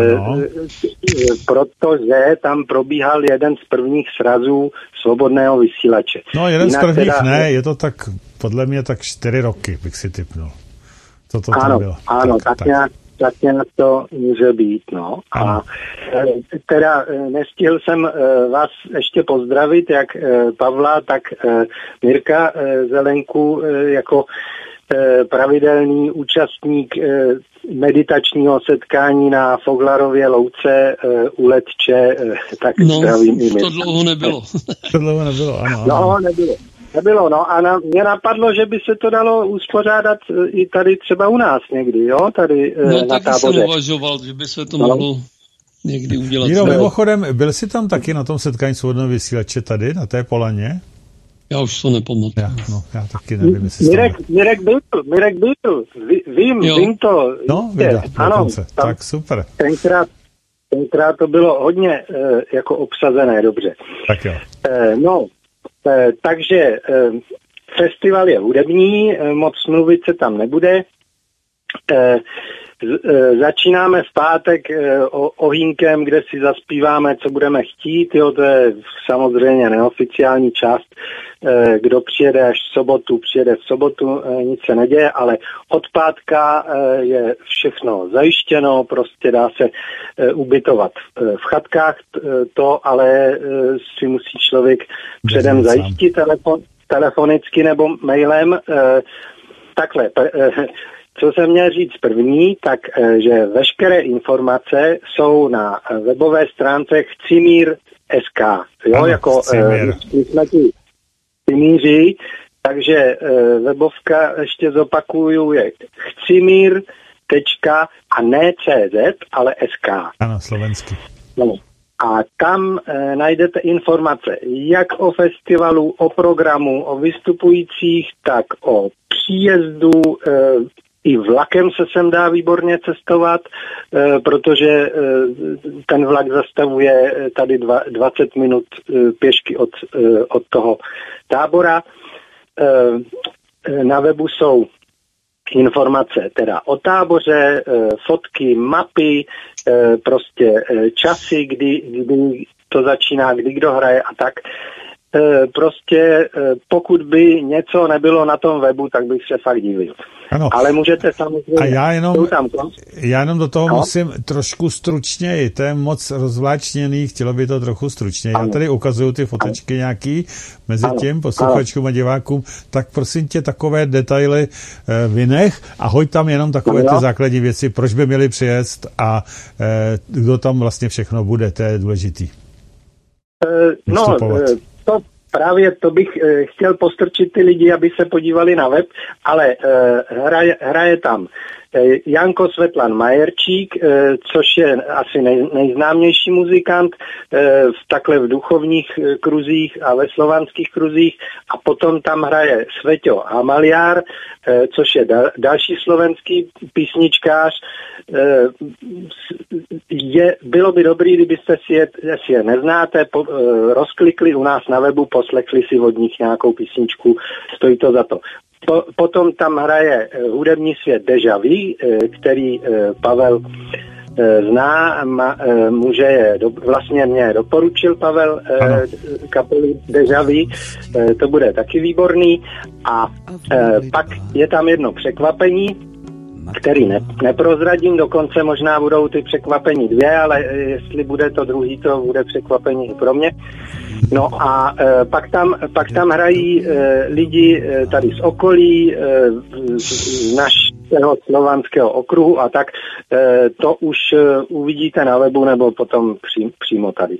protože tam probíhal jeden z prvních srazů svobodného vysílače. No, jeden z prvních ne, je to tak, podle mě tak 4 roky, bych si tipnul. Co to tam bylo? Ano, tak nějak to může být, no. A teda nestihl jsem vás ještě pozdravit, jak Pavla, tak Mirka Zelenku jako pravidelný účastník meditačního setkání na Foglarově louce u Letče, tak zdravím i my. To dlouho nebylo. Ano. No, nebylo, no a mě napadlo, že by se to dalo uspořádat i tady třeba u nás někdy, jo, tady na táboře. No, taky jsem uvažoval, že by se to mohlo někdy udělat. Míro, mimochodem, byl jsi tam taky na tom setkání svobodného vysílače tady, na té Polaně? Já už to nepamatuji. Já taky nevím, jestli Mirek byl. Vím to. No, ano, tak super. Tenkrát to bylo hodně jako obsazené, dobře. Tak jo. Takže festival je hudební, moc mluvit se tam nebude. Začínáme v pátek ohýnkem, kde si zaspíváme, co budeme chtít. Jo, to je samozřejmě neoficiální část. Kdo přijede až v sobotu, přijede v sobotu, nic se neděje, ale od pátka je všechno zajištěno, prostě dá se ubytovat v chatkách, to ale si musí člověk předem zajistit telefonicky nebo mailem. Takhle, co jsem měl říct první, tak že veškeré informace jsou na webové stránce chcimír.sk. Jo, ano, jako my jsme ti chcimíři, takže webovka, ještě zopakuju, je chcimír. A ne CZ, ale SK. Ano, slovensky. No. A tam najdete informace jak o festivalu, o programu, o vystupujících, tak o příjezdu. I vlakem se sem dá výborně cestovat, protože ten vlak zastavuje tady 20 minut pěšky od toho tábora. Na webu jsou informace teda o táboře, fotky, mapy, prostě časy, kdy to začíná, kdy kdo hraje a tak. Prostě pokud by něco nebylo na tom webu, tak bych se fakt divil. Ano. Ale můžete samozřejmě... A já jenom do toho musím trošku stručněji, to je moc rozvláčněný, chtělo by to trochu stručněji. Já tady ukazuju ty fotečky nějaký mezi tím posluchačům a divákům, tak prosím tě takové detaily vynech a hoď tam jenom takové ty základní věci, proč by měli přijet a kdo tam vlastně všechno bude, to je důležitý. Právě to bych chtěl postrčit ty lidi, aby se podívali na web, ale hraje tam Janko Svetlan Majerčík, což je asi nejznámější muzikant v duchovních kruzích a ve slovanských kruzích, a potom tam hraje Sveťo Hamaliár, což je další slovenský písničkář. Bylo by dobrý, kdybyste si je neznáte, rozklikli u nás na webu, poslechli si od nich nějakou písničku, stojí to za to. Potom tam hraje hudební svět Deja Vu, který Pavel zná, vlastně mě doporučil Pavel kapelu Deja Vu, to bude taky výborný. A pak je tam jedno překvapení, který neprozradím, dokonce možná budou ty překvapení 2, ale jestli bude to druhý, to bude překvapení i pro mě. No a pak tam hrají lidi tady z okolí, z našeho slovanského okruhu a tak to už uvidíte na webu nebo potom přímo tady.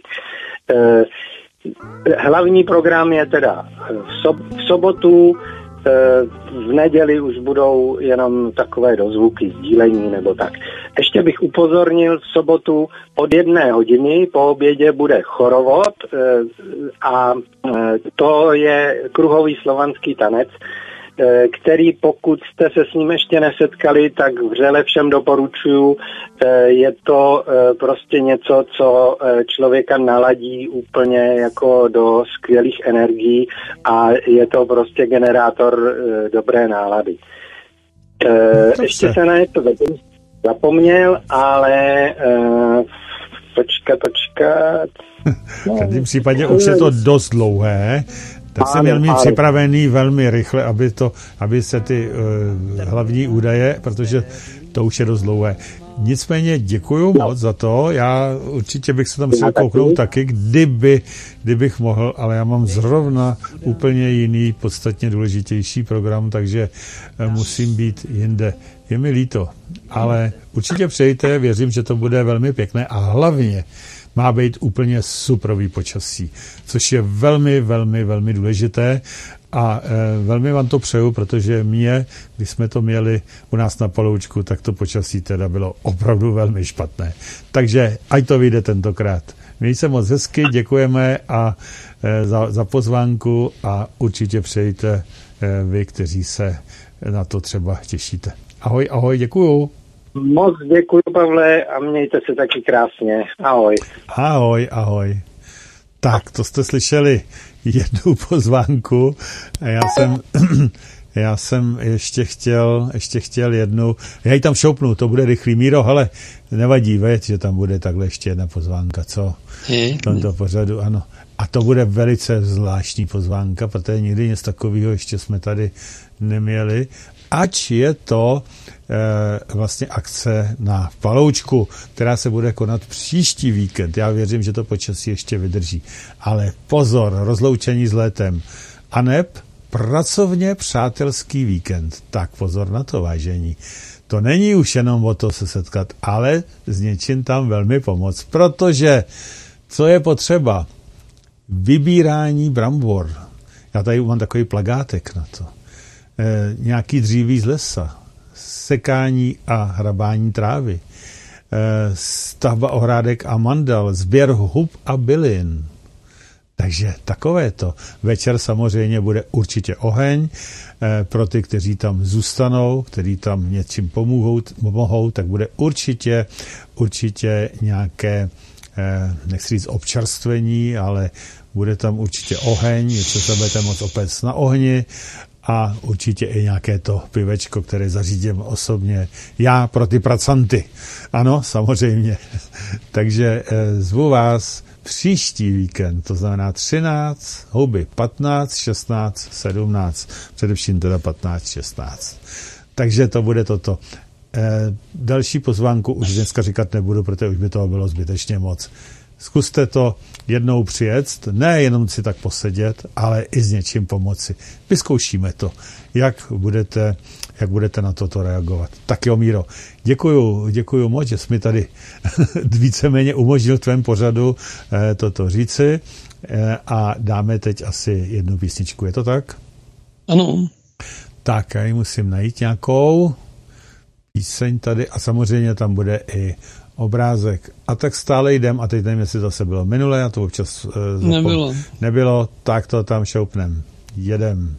Hlavní program je teda v sobotu, v neděli už budou jenom takové dozvuky, sdílení nebo tak. Ještě bych upozornil, v sobotu od 1 hodiny po obědě bude chorovod a to je kruhový slovanský tanec, který pokud jste se s ním ještě nesetkali, tak vřele všem doporučuju. Je to prostě něco, co člověka naladí úplně jako do skvělých energií a je to prostě generátor dobré nálady. Ještě se na něco zapomněl, ale počkat. V každém případě už je to dost dlouhé, tak jsem měl mít připravený velmi rychle, aby se ty hlavní údaje, protože to už je dost dlouhé. Nicméně děkuju moc za to, já určitě bych se tam chtěl kouknout taky, kdybych mohl, ale já mám zrovna úplně jiný, podstatně důležitější program, takže musím být jinde. Je mi líto, ale určitě přejte, věřím, že to bude velmi pěkné a hlavně má být úplně superový počasí, což je velmi, velmi, velmi důležité a velmi vám to přeju, protože když jsme to měli u nás na Paloučku, tak to počasí teda bylo opravdu velmi špatné. Takže ať to vyjde tentokrát. Mějte se moc hezky, děkujeme a za pozvánku a určitě přejte vy, kteří se na to třeba těšíte. Ahoj, děkuju. Moc děkuji, Pavle, a mějte se taky krásně. Ahoj. Ahoj. Tak, to jste slyšeli jednu pozvánku. Já jsem ještě chtěl jednu. Já ji tam šoupnu, to bude rychlý. Míro, hele, nevadí, veď, že tam bude takhle ještě jedna pozvánka, co? V tomto pořadu, ano. A to bude velice zvláštní pozvánka, protože nikdy nic takového ještě jsme tady neměli. Ač je to vlastně akce na Paloučku, která se bude konat příští víkend. Já věřím, že to počasí ještě vydrží. Ale pozor, rozloučení s létem. Aneb pracovně přátelský víkend. Tak pozor na to, vážení. To není už jenom o to se setkat, ale s něčím tam velmi pomoct. Protože co je potřeba? Vybírání brambor. Já tady mám takový plagátek na to. Nějaký dříví z lesa, sekání a hrabání trávy, stavba ohrádek a mandal, sběr hub a bylin. Takže takové to. Večer samozřejmě bude určitě oheň. Pro ty, kteří tam zůstanou, kteří tam něčím pomohou, tak bude určitě nějaké, nechci říct občerstvení, ale bude tam určitě oheň, něco se budete moct opéct na ohni a určitě i nějaké to pivečko, které zařídím osobně já pro ty pracanty. Ano, samozřejmě. Takže zvu vás příští víkend, to znamená 13, houby 15, 16, 17, především teda 15, 16. Takže to bude toto. Další pozvánku už dneska říkat nebudu, protože už by toho bylo zbytečně moc. Zkuste to jednou přijet, ne jenom si tak posedět, ale i s něčím pomoci. Vyzkoušíme to, jak budete na toto reagovat. Tak jo, Míro, děkuju moc, že jsi mi tady víceméně umožnil v tvém pořadu toto říci a dáme teď asi jednu písničku, je to tak? Ano. Tak, já ji musím najít nějakou píseň tady a samozřejmě tam bude i obrázek. A tak stále jdem, a teď nevím, jestli to se bylo minule, a to občas nebylo, tak to tam šoupnem. Jedem.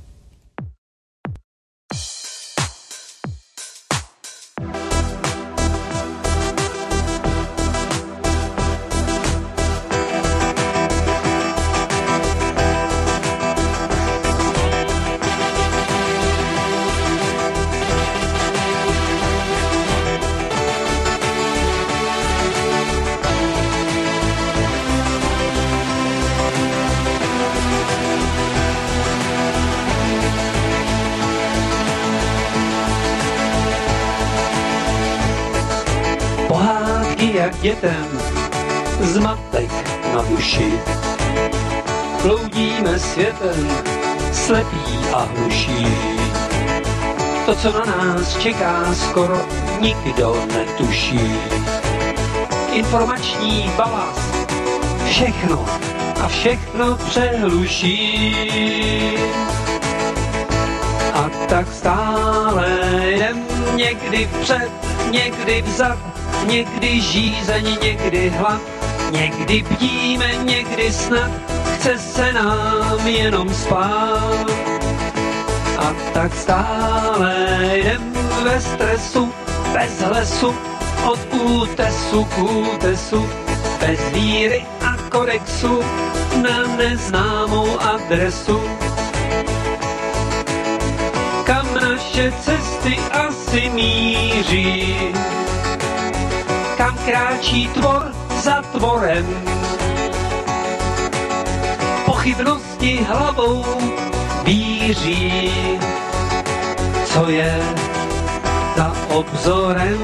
Dětem zmatek na duši. Bloudíme světem, slepí a hluší. To, co na nás čeká, skoro nikdo netuší. Informační balast všechno přehluší. A tak stále jdem někdy vpřed, někdy vzad, někdy žízeň, někdy hlad, někdy bdíme, někdy snad, chce se nám jenom spát. A tak stále jdem ve stresu, bez lesu, od útesu k útesu, bez víry a kodexu, na neznámou adresu. Kam naše cesty asi míří, kam kráčí tvor za tvorem, pochybnosti hlavou víří, co je za obzorem.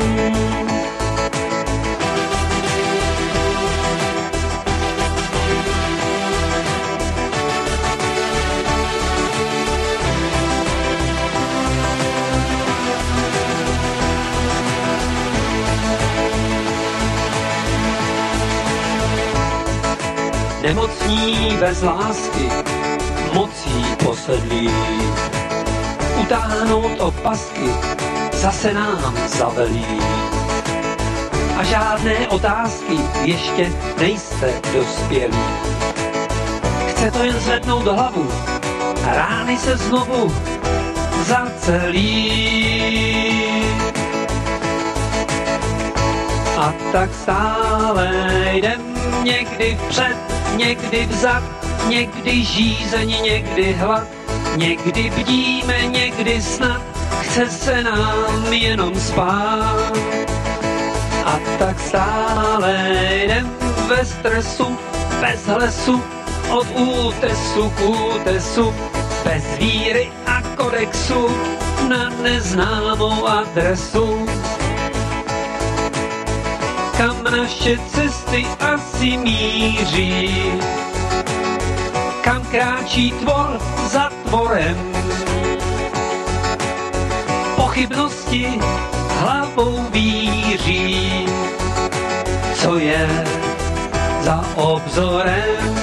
Nemocní bez lásky, mocí posedlí, utáhnout od pasky, zase nám zavelí. A žádné otázky, ještě nejste dospělí. Chce to jen zvednout hlavu, a rány se znovu zacelí. A tak stále jdem někdy vpřed, někdy vzad, někdy žízeň, někdy hlad, někdy bdíme, někdy snad, chce se nám jenom spát. A tak stále jdem ve stresu, bez lesu, od útesu k útesu, bez víry a kodexu, na neznámou adresu. Kam naše cesty asi míří, kam kráčí tvor za tvorem, pochybnosti hlavou víří, co je za obzorem.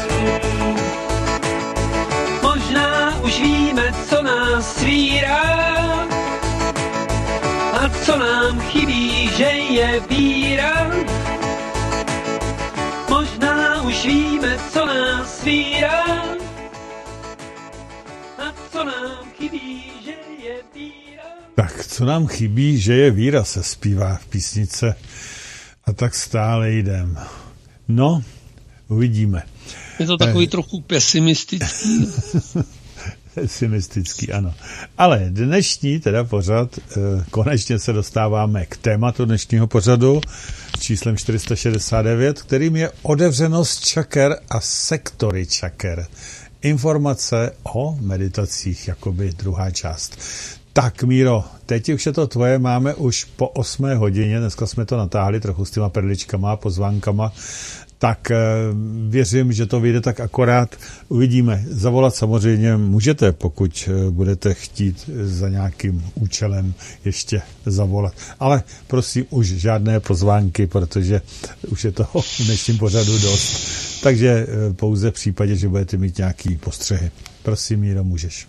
Možná už víme, co nás svírá a co nám chybí, že je víra. Možná už víme, co nás svírá a co nám chybí, že je víra. Tak, co nám chybí, že je víra, se zpívá v písnice. A tak stále jdem. No, uvidíme. Je to takový trochu pesimistický. Pesimistický, ano. Ale dnešní teda pořad, konečně se dostáváme k tématu dnešního pořadu číslem 469, kterým je otevřenost čaker a sektory čaker. Informace o meditacích, jakoby druhá část. Tak, Míro, teď už je to tvoje, máme už po 8 hodině, dneska jsme to natáhli trochu s těma perličkama, pozvánkama, tak věřím, že to vyjde tak akorát. Uvidíme. Zavolat samozřejmě můžete, pokud budete chtít za nějakým účelem ještě zavolat. Ale prosím, už žádné pozvánky, protože už je toho v dnešním pořadu dost. Takže pouze v případě, že budete mít nějaký postřehy. Prosím, Míro, můžeš.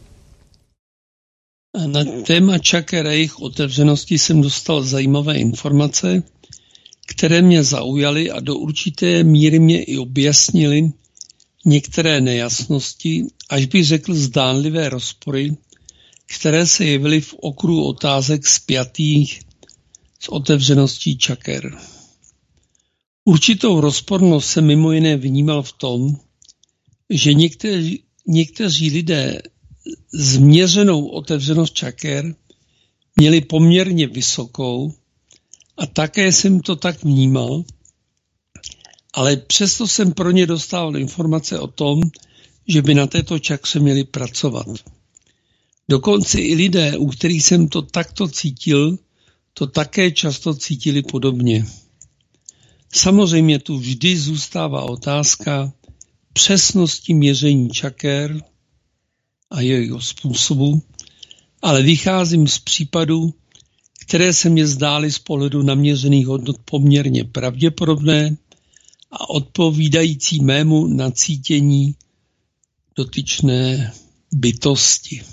Na téma čaker a jejich otevřenosti jsem dostal zajímavé informace, které mě zaujaly a do určité míry mě i objasnily některé nejasnosti, až bych řekl zdánlivé rozpory, které se jevily v okruhu otázek spjatých s otevřeností čaker. Určitou rozpornost jsem mimo jiné vnímal v tom, že někteří lidé změřenou otevřenost čaker měli poměrně vysokou, a také jsem to tak vnímal, ale přesto jsem pro ně dostával informace o tom, že by na této čakře měli pracovat. Dokonce i lidé, u kterých jsem to takto cítil, to také často cítili podobně. Samozřejmě tu vždy zůstává otázka přesnosti měření čaker a jejich způsobu, ale vycházím z případů, které se mně zdály z pohledu naměřených hodnot poměrně pravděpodobné a odpovídající mému nacítění dotyčné bytosti.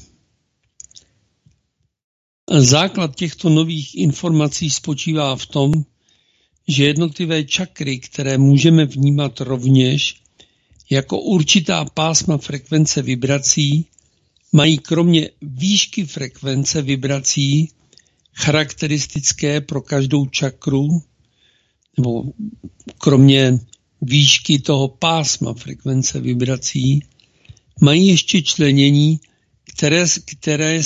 Základ těchto nových informací spočívá v tom, že jednotlivé čakry, které můžeme vnímat rovněž jako určitá pásma frekvence vibrací, mají kromě výšky frekvence vibrací charakteristické pro každou čakru, nebo kromě výšky toho pásma frekvence vibrací, mají ještě členění, která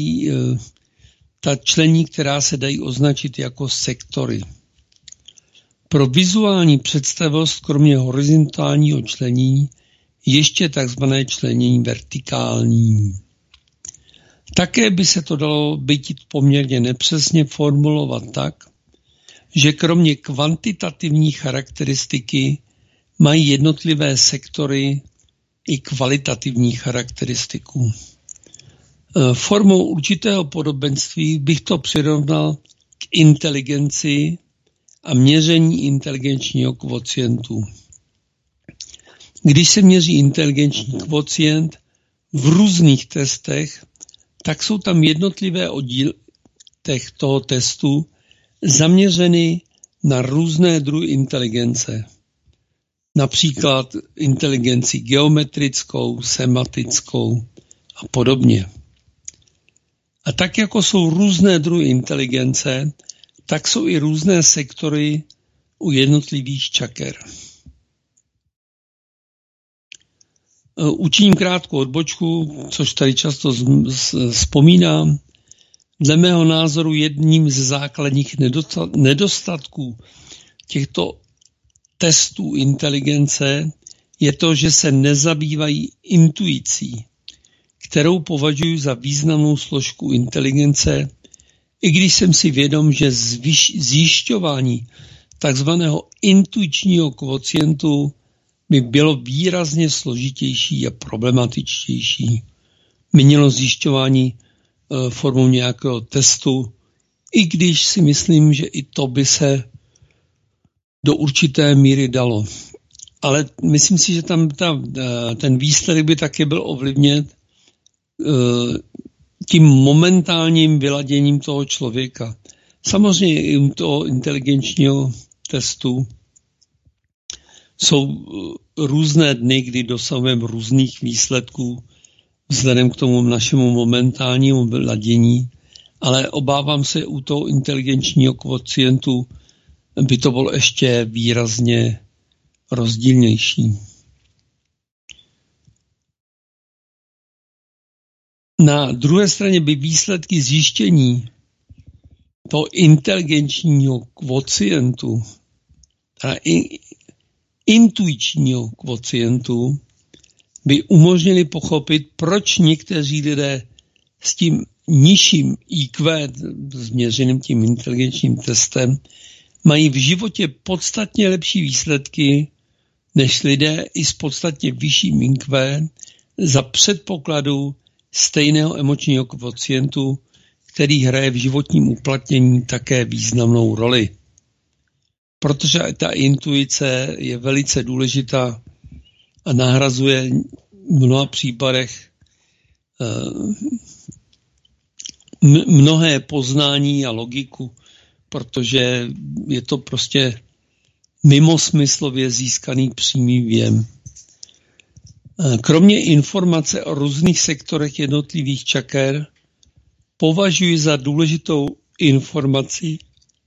se dají označit jako sektory. Pro vizuální představivost kromě horizontálního členění ještě takzvané členění vertikální. Také by se to dalo být poměrně nepřesně formulovat tak, že kromě kvantitativní charakteristiky mají jednotlivé sektory i kvalitativní charakteristiku. Formou určitého podobenství bych to přirovnal k inteligenci a měření inteligenčního kvocientu. Když se měří inteligenční kvocient v různých testech, tak jsou tam jednotlivé oddíly toho testu zaměřeny na různé druhy inteligence. Například inteligenci geometrickou, semantickou a podobně. A tak jako jsou různé druhy inteligence, tak jsou i různé sektory u jednotlivých čaker. Učiním krátkou odbočku, což tady často vzpomínám. Dle mého názoru jedním z základních nedostatků těchto testů inteligence je to, že se nezabývají intuicí, kterou považuji za významnou složku inteligence, i když jsem si vědom, že zjišťování takzvaného intuičního kvocientu by bylo výrazně složitější a problematičtější. Mělo zjišťování formou nějakého testu, i když si myslím, že i to by se do určité míry dalo. Ale myslím si, že tam ten výsledek by taky byl ovlivněn tím momentálním vyladěním toho člověka. Samozřejmě i u toho inteligenčního testu jsou různé dny, kdy dosahujeme různých výsledků vzhledem k tomu našemu momentálnímu vyladění, ale obávám se u toho inteligenčního kvocientu by to bylo ještě výrazně rozdílnější. Na druhé straně by výsledky zjištění toho inteligenčního kvocientu, intuičního kvocientu, by umožnili pochopit, proč někteří lidé s tím nižším IQ, změřeným tím inteligenčním testem, mají v životě podstatně lepší výsledky než lidé i s podstatně vyšším IQ za předpokladu stejného emočního kvocientu, který hraje v životním uplatnění také významnou roli. Protože ta intuice je velice důležitá a nahrazuje v mnoha případech mnohé poznání a logiku, protože je to prostě mimosmyslově získaný přímý věm. Kromě informace o různých sektorech jednotlivých čaker považuji za důležitou informaci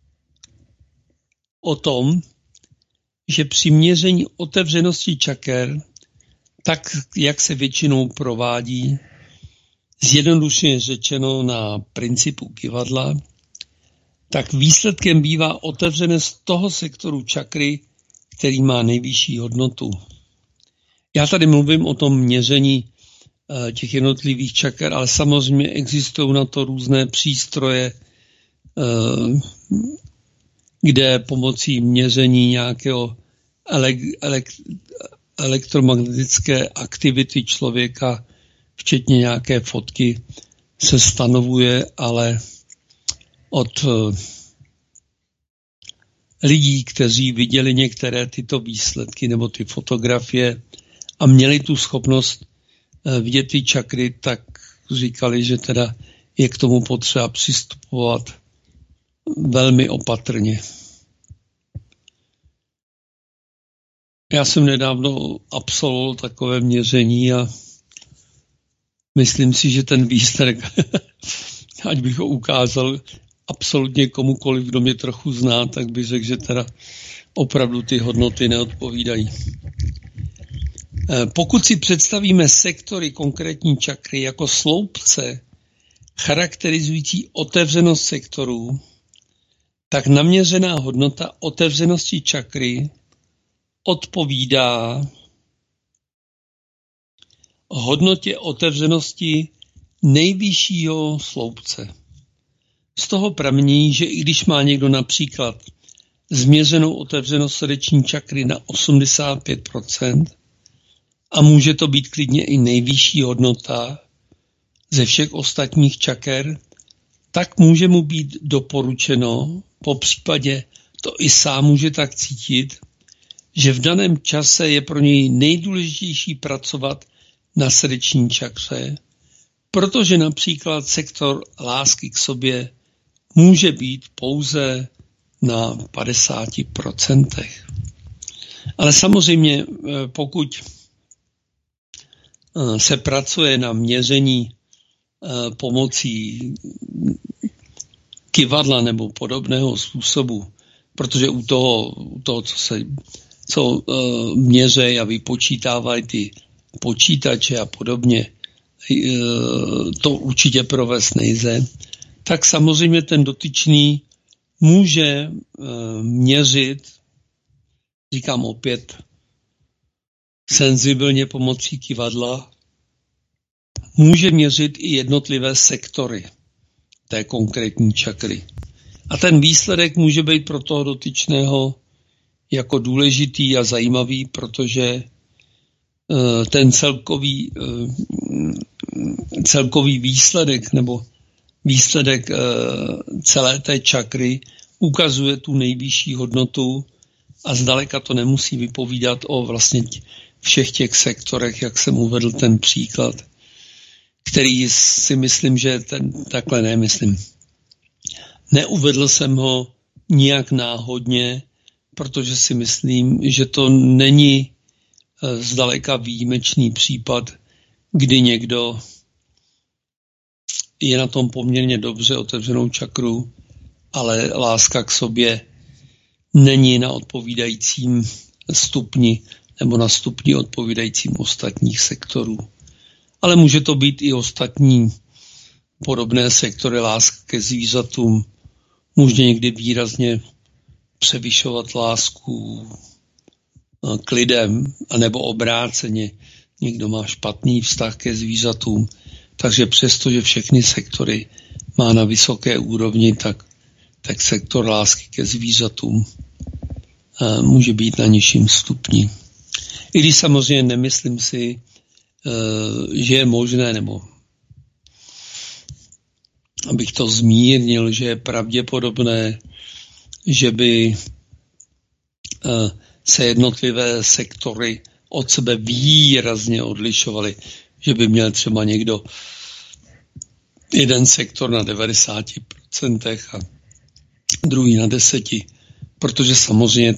o tom, že při měření otevřenosti čaker, tak jak se většinou provádí, zjednodušeně řečeno na principu kyvadla, tak výsledkem bývá otevřenost toho sektoru čakry, který má nejvyšší hodnotu. Já tady mluvím o tom měření těch jednotlivých čaker, ale samozřejmě existují na to různé přístroje, kde pomocí měření nějakého elektromagnetické aktivity člověka, včetně nějaké fotky, se stanovuje, ale od lidí, kteří viděli některé tyto výsledky nebo ty fotografie a měli tu schopnost vidět ty čakry, tak říkali, že teda je k tomu potřeba přistupovat velmi opatrně. Já jsem nedávno absolvoval takové měření a myslím si, že ten výsledek, ať bych ho ukázal absolutně komukoliv, kdo mě trochu zná, tak bych řekl, že teda opravdu ty hodnoty neodpovídají. Pokud si představíme sektory konkrétní čakry jako sloupce charakterizující otevřenost sektorů, tak naměřená hodnota otevřenosti čakry odpovídá hodnotě otevřenosti nejvyššího sloupce. Z toho pramení, že i když má někdo například změřenou otevřenost srdeční čakry na 85%, a může to být klidně i nejvyšší hodnota ze všech ostatních čaker, tak může mu být doporučeno, popřípadě to i sám může tak cítit, že v daném čase je pro něj nejdůležitější pracovat na srdeční čakře, protože například sektor lásky k sobě může být pouze na 50%. Ale samozřejmě, pokud se pracuje na měření pomocí kyvadla nebo podobného způsobu, protože u toho co měřejí a vypočítávají ty počítače a podobně, to určitě provést nejde, tak samozřejmě ten dotyčný může měřit, říkám opět, senzibilně pomocí kyvadla, může měřit i jednotlivé sektory té konkrétní čakry. A ten výsledek může být pro toho dotyčného jako důležitý a zajímavý, protože ten celkový výsledek nebo výsledek celé té čakry ukazuje tu nejvyšší hodnotu a zdaleka to nemusí vypovídat o vlastně všech těch sektorech, jak jsem uvedl ten příklad, který si myslím, že takhle nemyslím. Neuvedl jsem ho nijak náhodně, protože si myslím, že to není zdaleka výjimečný případ, kdy někdo je na tom poměrně dobře otevřenou čakru, ale láska k sobě není na odpovídajícím stupni nebo na stupni odpovídajícím ostatních sektorů. Ale může to být i ostatní podobné sektory, láska ke zvířatům, může někdy výrazně převyšovat lásku k lidem, anebo obráceně. Někdo má špatný vztah ke zvířatům, takže přesto, že všechny sektory má na vysoké úrovni, tak sektor lásky ke zvířatům může být na nižším stupni. I když samozřejmě nemyslím si, že je možné, nebo abych to zmírnil, že je pravděpodobné, že by se jednotlivé sektory od sebe výrazně odlišovaly, že by měl třeba někdo jeden sektor na 90% a druhý na 10%, protože samozřejmě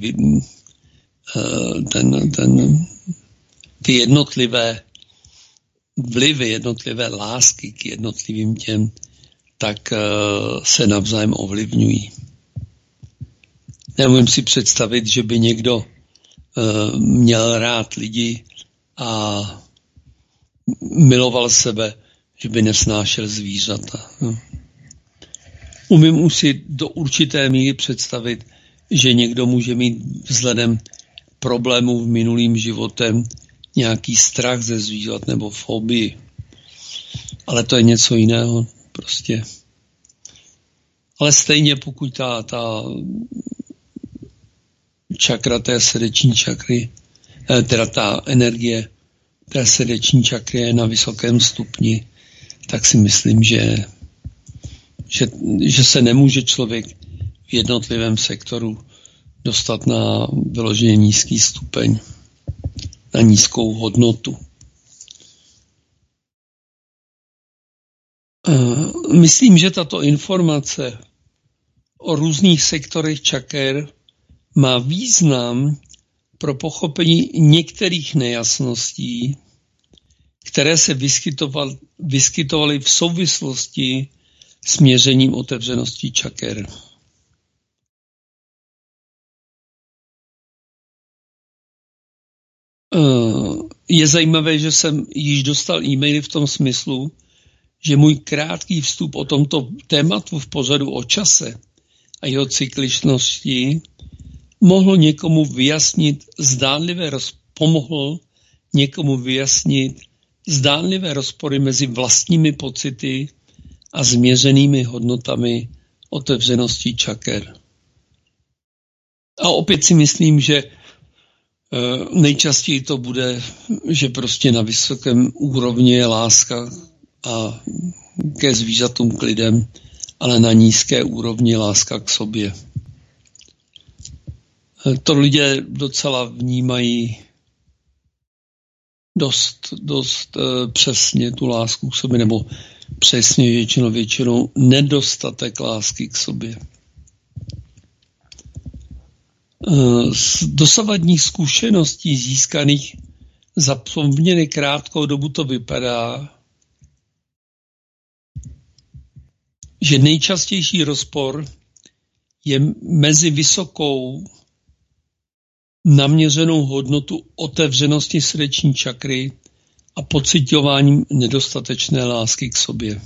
ty jednotlivé vlivy, jednotlivé lásky k jednotlivým těm, tak se navzájem ovlivňují. Nemůžu si představit, že by někdo měl rád lidi a miloval sebe, že by nesnášel zvířata. Umím už si do určité míry představit, že někdo může mít vzhledem problémů v minulým životem nějaký strach ze zvířat nebo fobii. Ale to je něco jiného prostě. Ale stejně pokud ta čakra té srdeční čakry, teda ta energie té srdeční čakry je na vysokém stupni, tak si myslím, že se nemůže člověk v jednotlivém sektoru dostat na vyloženě nízký stupeň, na nízkou hodnotu. Myslím, že tato informace o různých sektorech čaker má význam pro pochopení některých nejasností, které se vyskytovaly v souvislosti s měřením otevřenosti čaker. Je zajímavé, že jsem již dostal e-maily v tom smyslu, že můj krátký vstup o tomto tématu v pořadu o čase a jeho cykličnosti pomohl někomu vyjasnit zdánlivé rozpory mezi vlastními pocity a změřenými hodnotami otevřenosti čaker. A opět si myslím, že nejčastěji to bude, že prostě na vysokém úrovni je láska a ke zvířatům, k lidem, ale na nízké úrovni láska k sobě. To lidé docela vnímají dost přesně tu lásku k sobě, nebo přesně většinou nedostatek lásky k sobě. Z dosavadních zkušeností získaných za poměrně krátkou dobu to vypadá, že nejčastější rozpor je mezi vysokou naměřenou hodnotu otevřenosti srdeční čakry a pocitováním nedostatečné lásky k sobě.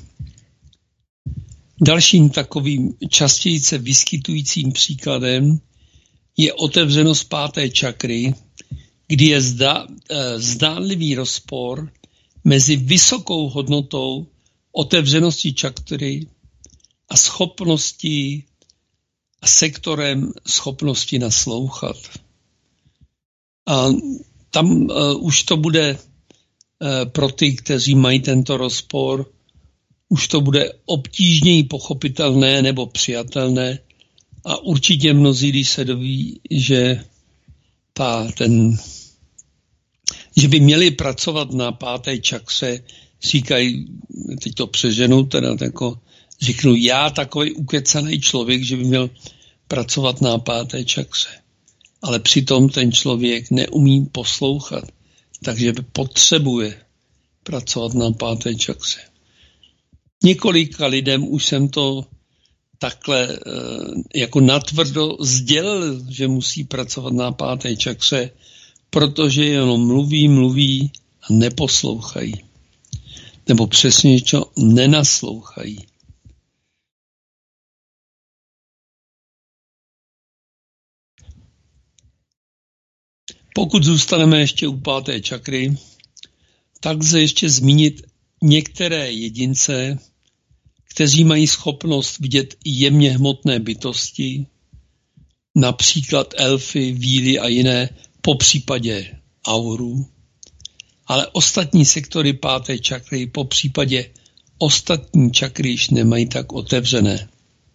Dalším takovým častěji se vyskytujícím příkladem je otevřenost páté čakry, kdy je zdánlivý rozpor mezi vysokou hodnotou otevřenosti čakry a sektorem schopnosti naslouchat. A tam už to bude pro ty, kteří mají tento rozpor, už to bude obtížněji pochopitelné nebo přijatelné a určitě mnozí, když se doví, že by měli pracovat na páté čakře, říkají, teď to přeženu, teda jako řeknu, já takový ukecaný člověk, že by měl pracovat na páté čakře. Ale přitom ten člověk neumí poslouchat, takže potřebuje pracovat na páté čakře. Několika lidem už jsem to takhle jako natvrdo sdělil, že musí pracovat na páté čakře, protože jenom mluví a neposlouchají. Nebo přesně čo nenaslouchají. Pokud zůstaneme ještě u páté čakry, tak lze ještě zmínit některé jedince, kteří mají schopnost vidět jemně hmotné bytosti, například elfy, víly a jiné, popřípadě auru, ale ostatní sektory páté čakry, popřípadě ostatní čakry již nemají tak otevřené.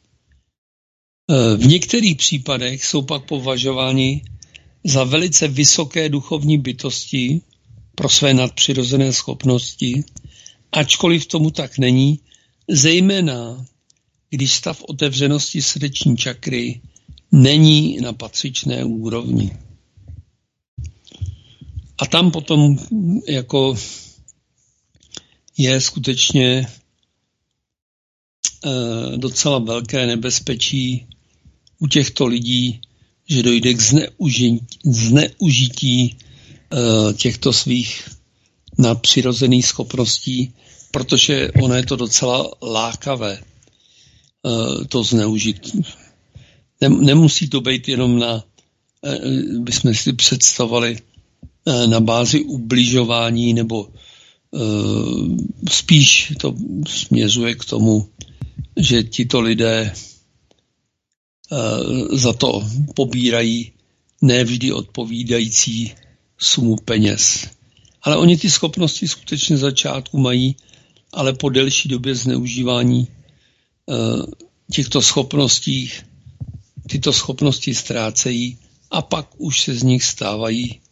V některých případech jsou pak považováni za velice vysoké duchovní bytosti pro své nadpřirozené schopnosti, ačkoliv tomu tak není, zejména když stav otevřenosti srdeční čakry není na patřičné úrovni. A tam potom jako je skutečně docela velké nebezpečí u těchto lidí, že dojde k zneužití těchto svých nadpřirozených schopností, protože ono je to docela lákavé to zneužít. Nemusí to být jenom bychom si představovali, na bázi ubližování, nebo spíš to směřuje k tomu, že tito lidé za to pobírají nevždy odpovídající sumu peněz. Ale oni ty schopnosti skutečně začátku mají, ale po delší době zneužívání těchto schopností tyto schopnosti ztrácejí a pak už se z nich stávají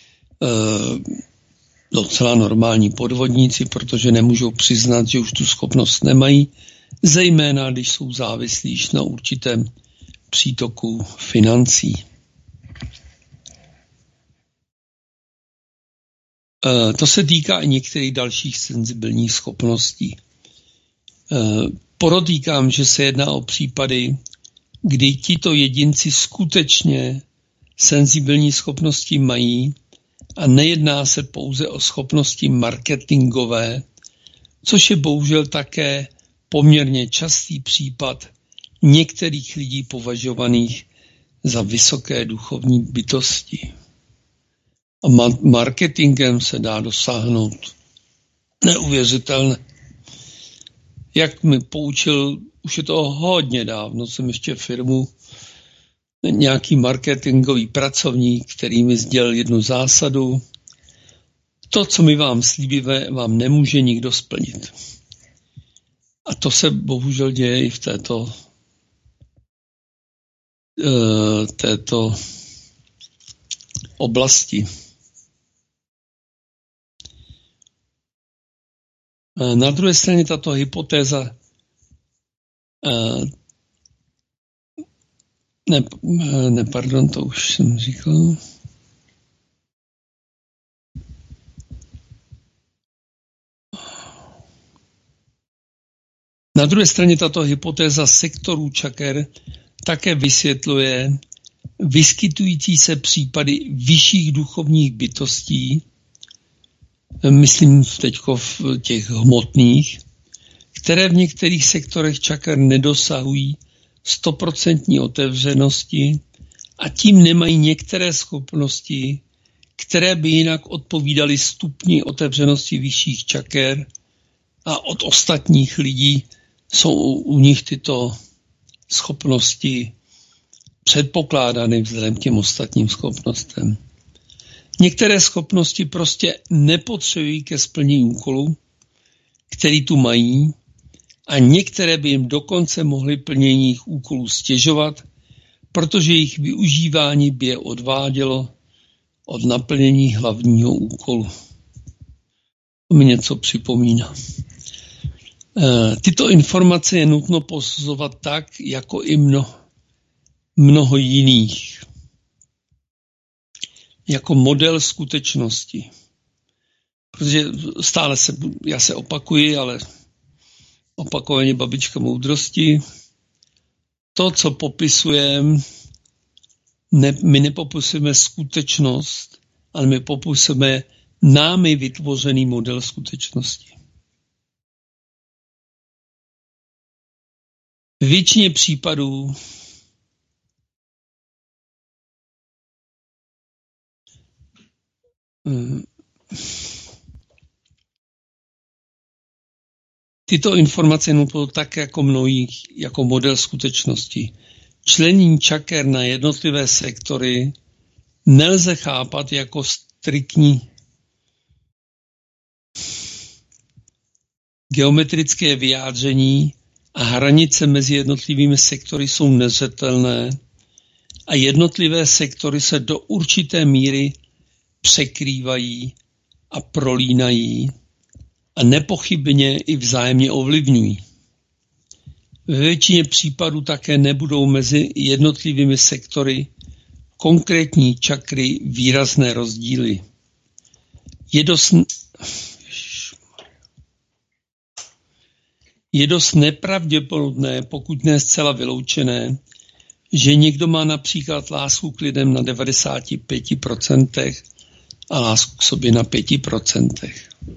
docela normální podvodníci, protože nemůžou přiznat, že už tu schopnost nemají, zejména když jsou závislí na určitém přítoku financí. To se týká i některých dalších senzibilních schopností. Podotýkám, že se jedná o případy, kdy tito jedinci skutečně senzibilní schopnosti mají a nejedná se pouze o schopnosti marketingové, což je bohužel také poměrně častý případ některých lidí považovaných za vysoké duchovní bytosti. A marketingem se dá dosáhnout neuvěřitelné. Jak mi poučil, už je to hodně dávno, jsem ještě firmu, nějaký marketingový pracovník, který mi sdělil jednu zásadu. To, co my vám slíbíme, vám nemůže nikdo splnit. A to se bohužel děje i v této oblasti. Na druhé straně tato hypotéza to už jsem říkal. Na druhé straně tato hypotéza sektorů čaker také vysvětluje vyskytující se případy vyšších duchovních bytostí, myslím teďko v těch hmotných, které v některých sektorech čaker nedosahují 100% otevřenosti a tím nemají některé schopnosti, které by jinak odpovídaly stupni otevřenosti vyšších čaker a od ostatních lidí jsou u nich tyto schopnosti předpokládány vzhledem k těm ostatním schopnostem. Některé schopnosti prostě nepotřebují ke splnění úkolu, který tu mají, a některé by jim dokonce mohly plnění jejich úkolů stěžovat, protože jejich využívání by je odvádělo od naplnění hlavního úkolu. To mi něco připomíná. Tyto informace je nutno posuzovat tak, jako i mnoho jiných. Jako model skutečnosti. Protože já se opakuji, ale opakovaně babička moudrosti. To, co popisujeme, my nepopisujeme skutečnost, ale my popisujeme námi vytvořený model skutečnosti. V většině případů tyto informace nutnou tak jako mnohých, jako model skutečnosti. Členění čaker na jednotlivé sektory nelze chápat jako striktní geometrické vyjádření a hranice mezi jednotlivými sektory jsou nezřetelné a jednotlivé sektory se do určité míry překrývají a prolínají a nepochybně i vzájemně ovlivňují. Ve většině případů také nebudou mezi jednotlivými sektory konkrétní čakry výrazné rozdíly. Je dost nepravděpodobné, pokud ne zcela vyloučené, že někdo má například lásku k lidem na 95% a lásku k sobě na 5%.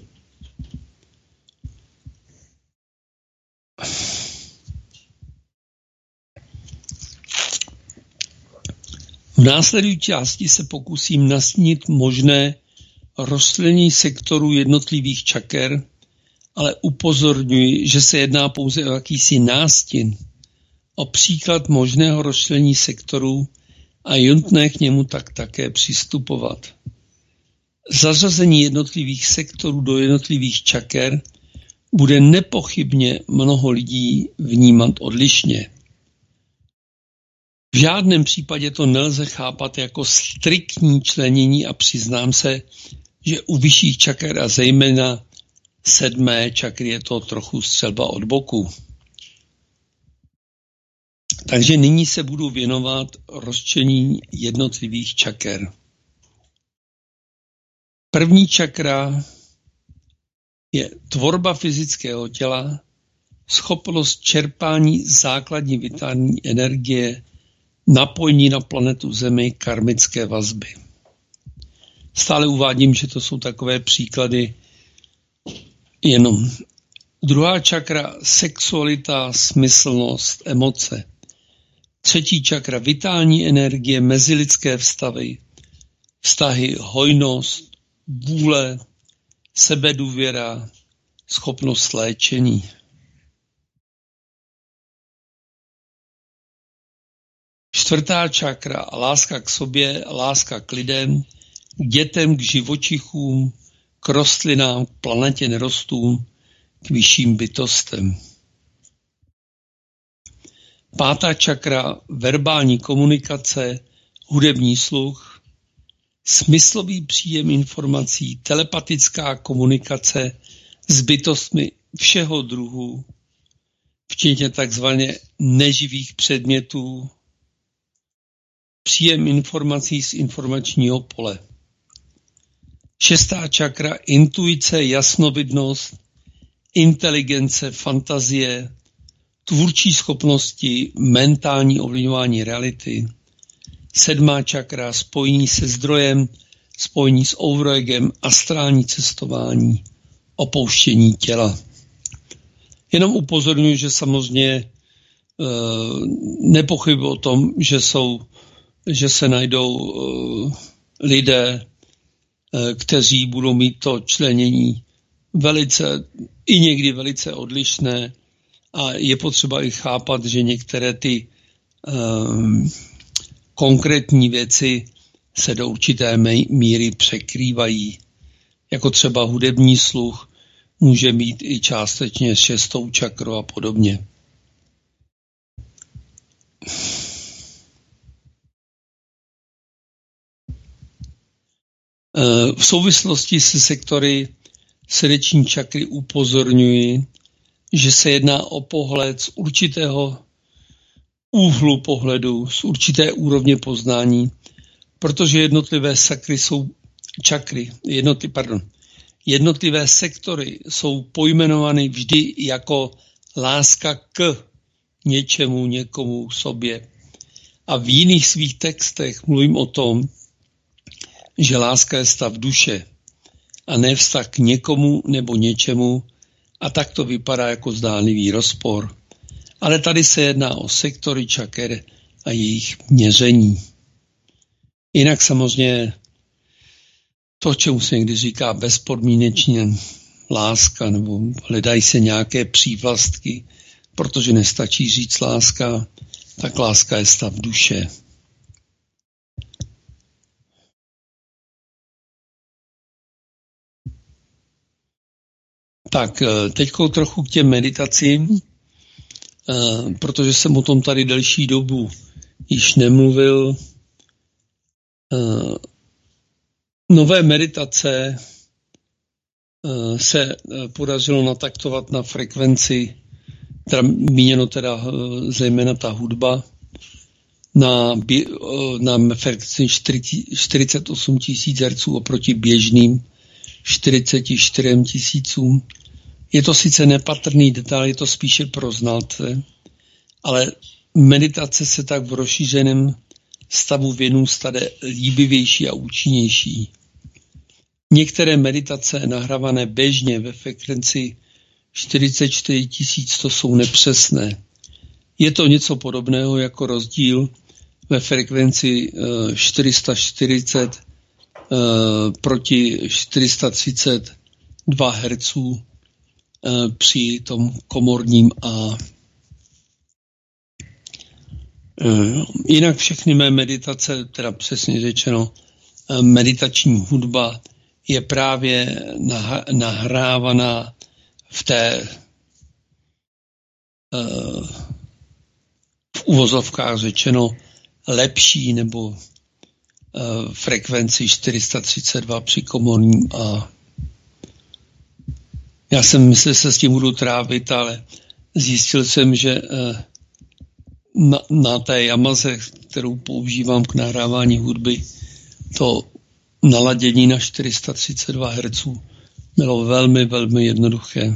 V následující části se pokusím nastínit možné rozčlenění sektorů jednotlivých čaker, ale upozorňuji, že se jedná pouze o jakýsi nástin, o příklad možného rozčlenění sektorů a je nutné k němu tak také přistupovat. Zařazení jednotlivých sektorů do jednotlivých čaker bude nepochybně mnoho lidí vnímat odlišně. V žádném případě to nelze chápat jako striktní členění a přiznám se, že u vyšších čaker a zejména 7. čakry je to trochu střelba od boku. Takže nyní se budu věnovat rozčlenění jednotlivých čaker. První čakra je tvorba fyzického těla, schopnost čerpání základní vitální energie, napojení na planetu Zemi, karmické vazby. Stále uvádím, že to jsou takové příklady jenom. Druhá čakra, sexualita, smyslnost, emoce. Třetí čakra, vitální energie, mezilidské vztahy, hojnost, vůle, sebedůvěra, schopnost léčení. Čtvrtá čakra, láska k sobě, láska k lidem, k dětem, k živočichům, k rostlinám, k planetě nerostům, k vyšším bytostem. Pátá čakra, verbální komunikace, hudební sluch, smyslový příjem informací, telepatická komunikace s bytostmi všeho druhu, včetně takzvaně neživých předmětů, příjem informací z informačního pole. Šestá čakra, intuice, jasnovidnost, inteligence, fantazie, tvůrčí schopnosti, mentální ovlivňování reality. Sedmá čakra, spojení se zdrojem, spojení s overegem, astrální cestování, opouštění těla. Jenom upozorňuji, že samozřejmě nepochybuji o tom, že se najdou lidé, kteří budou mít to členění i někdy velice odlišné a je potřeba i chápat, že některé ty konkrétní věci se do určité míry překrývají. Jako třeba hudební sluch může mít i částečně šestou čakru a podobně. V souvislosti se sektory srdeční čakry upozorňuji, že se jedná o pohled z určitého úhlu pohledu, z určité úrovně poznání, protože jednotlivé sektory jsou pojmenovány vždy jako láska k něčemu, někomu, sobě. A v jiných svých textech mluvím o tom, že láska je stav duše a ne vztah k někomu nebo něčemu, a tak to vypadá jako zdánlivý rozpor. Ale tady se jedná o sektory čaker a jejich měření. Jinak samozřejmě to, čemu se někdy říká bezpodmínečně láska, nebo hledají se nějaké přívlastky, protože nestačí říct láska, tak láska je stav duše. Tak, teďko trochu k těm meditacím, protože jsem o tom tady delší dobu již nemluvil. Nové meditace se podařilo nataktovat na frekvenci, míněno teda zejména ta hudba, na frekvenci 48 000 Hz oproti běžným 44 000. Je to sice nepatrný detail, je to spíše pro znalce, ale meditace se tak v rozšířeném stavu věnu stane líbivější a účinnější. Některé meditace nahrávané běžně ve frekvenci 44 000 to jsou nepřesné. Je to něco podobného jako rozdíl ve frekvenci 440 proti 432 Hz při tom komorním A. Jinak všechny mé meditace, teda přesně řečeno, meditační hudba je právě nahrávaná v té v uvozovkách řečeno lepší nebo frekvenci 432 při komorním A. Já jsem myslel, že se s tím budu trávit, ale zjistil jsem, že na té Yamaze, kterou používám k nahrávání hudby, to naladění na 432 Hz bylo velmi, velmi jednoduché.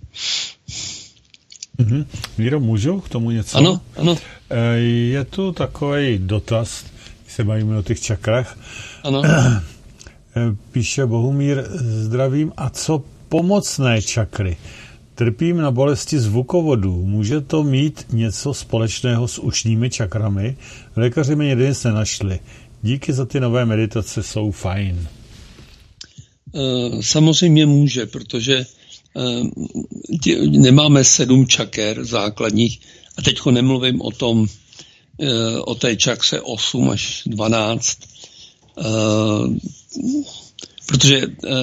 Míro, můžu k tomu něco? Ano, ano. Je tu takový dotaz, když se bavíme o těch čakrách. Ano. Píše Bohumír, zdravím, a co pomocné čakry? Trpím na bolesti zvukovodů. Může to mít něco společného s ušními čakrami? Lékaři mi někdy nic nenašli. Díky za ty nové meditace, jsou fajn. Samozřejmě může, protože nemáme 7 čaker základních a teďko nemluvím o té čakře 8 až 12, protože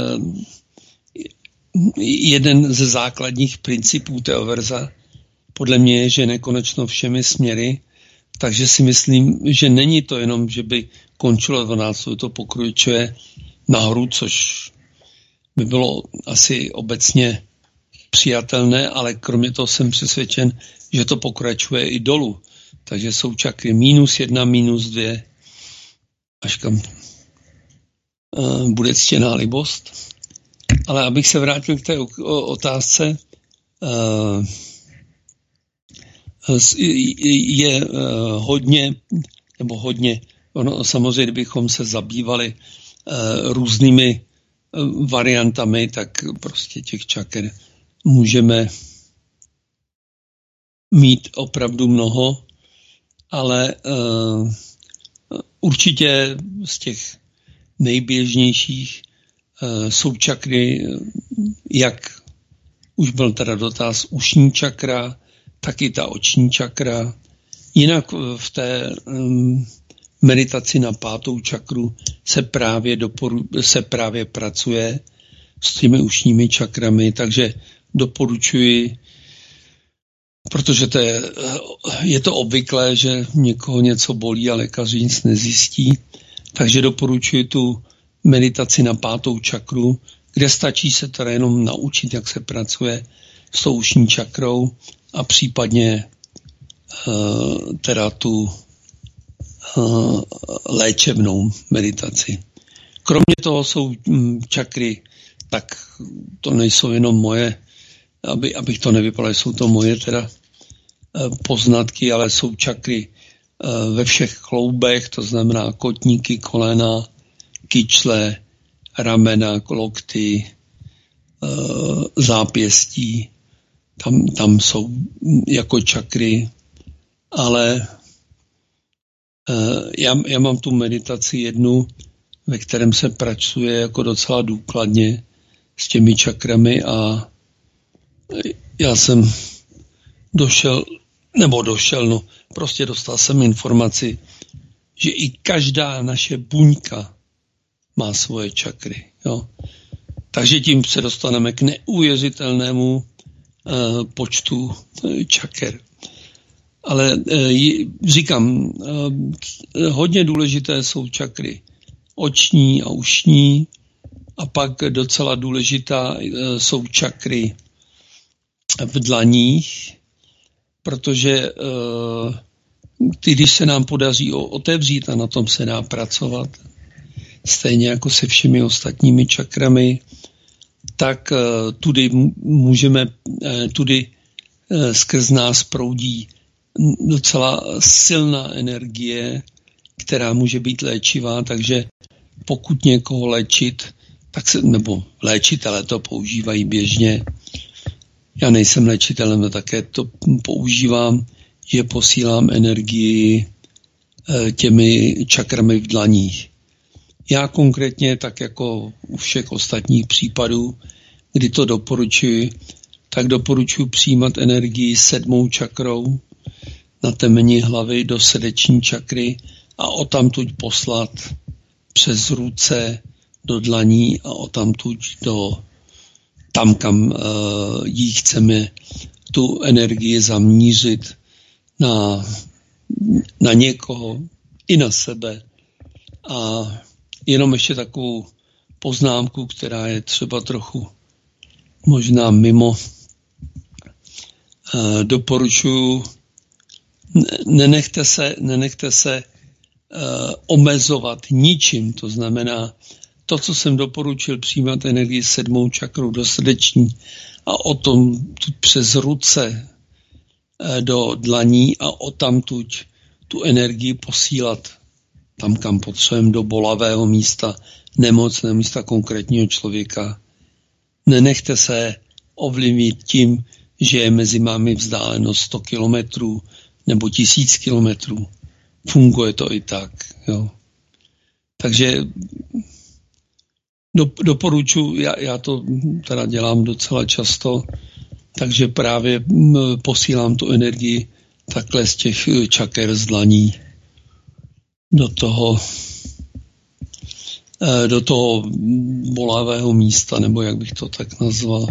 jeden ze základních principů teoverza podle mě je, že nekonečno všemi směry, takže si myslím, že není to jenom, že by končilo 12, to pokračuje nahoru, což by bylo asi obecně přijatelné, ale kromě toho jsem přesvědčen, že to pokračuje i dolů. Takže jsou čakry -1, -2, až kam bude ctěná libost. Ale abych se vrátil k té otázce, je hodně, ono samozřejmě, kdybychom se zabývali různými variantami, tak prostě těch čaker můžeme mít opravdu mnoho, ale určitě z těch nejběžnějších jsou čakry, jak už byl teda dotaz, ušní čakra, taky ta oční čakra. Jinak v té meditaci na 5. čakru se právě pracuje s těmi ušními čakrami, takže doporučuji, protože je to obvyklé, že někoho něco bolí a lékaři nic nezjistí, takže doporučuji tu meditaci na 5. čakru, kde stačí se teda jenom naučit, jak se pracuje s tou ušní čakrou a případně teda tu léčebnou meditaci. Kromě toho jsou čakry, tak to nejsou jenom moje, abych to nevypadalo, jsou to moje teda poznatky, ale jsou čakry ve všech kloubech, to znamená kotníky, kolena, kyčle, ramena, lokty, zápěstí, tam jsou jako čakry, ale já mám tu meditaci jednu, ve kterém se pracuje jako docela důkladně s těmi čakrami a já jsem dostal jsem informaci, že i každá naše buňka má svoje čakry. Jo? Takže tím se dostaneme k neuvěřitelnému počtu čaker. Ale říkám, hodně důležité jsou čakry oční a ušní a pak docela důležitá jsou čakry v dlaních, protože když se nám podaří otevřít a na tom se dá pracovat, stejně jako se všemi ostatními čakrami, tak tudy skrz nás proudí docela silná energie, která může být léčivá, takže pokud někoho léčit, nebo léčitelé to používají běžně, já nejsem léčitelem, také to používám, že posílám energii těmi čakrami v dlaních. Já konkrétně, tak jako u všech ostatních případů, kdy to doporučuji, tak doporučuji přijímat energii 7. čakrou na temeni hlavy do srdeční čakry a odtamtud poslat přes ruce do dlaní a odtamtud tam, kam jí chceme tu energii zamířit na někoho i na sebe. A jenom ještě takovou poznámku, která je třeba trochu možná mimo. Doporučuji, nenechte se omezovat ničím, to znamená to, co jsem doporučil, přijímat energii 7. čakrou do srdeční a o tom přes ruce do dlaní a odtamtud tu energii posílat tam, kam potřebujeme, do bolavého místa, nemocného místa konkrétního člověka. Nenechte se ovlivnit tím, že je mezi vámi vzdálenost 100 kilometrů nebo 1000 kilometrů. Funguje to i tak. Jo. Takže doporučuji, já to teda dělám docela často, takže právě posílám tu energii takhle z těch čaker z dlaní do toho bolavého místa, nebo jak bych to tak nazval.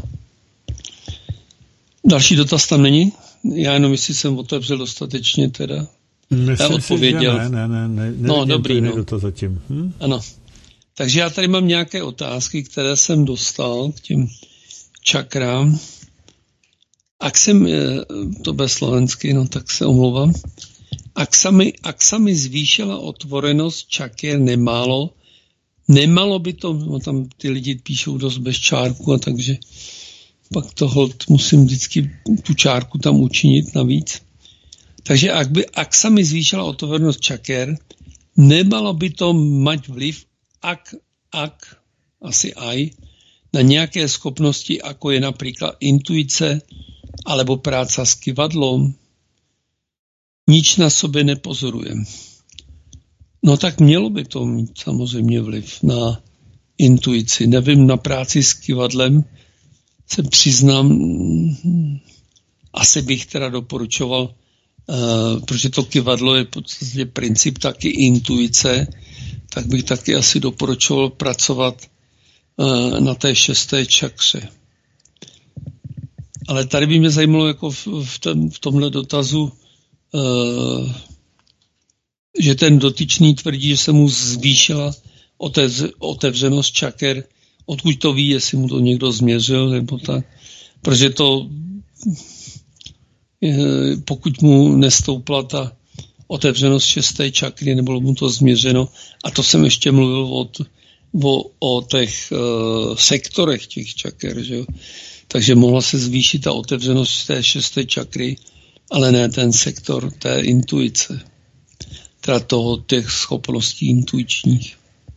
Další dotaz tam není? Já jenom, jestli jsem otevřel dostatečně teda. Myslím odpověděl. Si, ne. No, dobrý, no. To zatím. Ano. Takže já tady mám nějaké otázky, které jsem dostal k těm čakrám. Ak jsem, to bez slovensky, no tak se omlouvám. Ak sa mi zvýšila otvorenost čaker nemalo by to, no tam ty lidi píšou dost bez čárku, a takže pak to hold musím vždycky tu čárku tam učinit navíc. Takže ak sa mi zvýšila otvorenost čaker, nemalo by to mať vliv, ak asi aj, na nějaké schopnosti, ako je například intuice alebo práca s kyvadlom. Nič na sobě nepozorujem. No tak mělo by to mít samozřejmě vliv na intuici. Nevím, na práci s kyvadlem se přiznám, asi bych teda doporučoval, protože to kyvadlo je v podstatě princip taky intuice, tak bych taky asi doporučoval pracovat na té 6. čakře. Ale tady by mě zajímalo jako v tomhle dotazu, že ten dotyčný tvrdí, že se mu zvýšila otevřenost čaker. Odkud to ví, jestli mu to někdo změřil, nebo tak. Protože to, pokud mu nestoupla ta otevřenost 6. čakry, nebylo mu to změřeno, a to jsem ještě mluvil o těch sektorech těch čaker, že jo. Takže mohla se zvýšit ta otevřenost té 6. čakry, ale ne ten sektor té intuice. Teda těch schopností intuičních.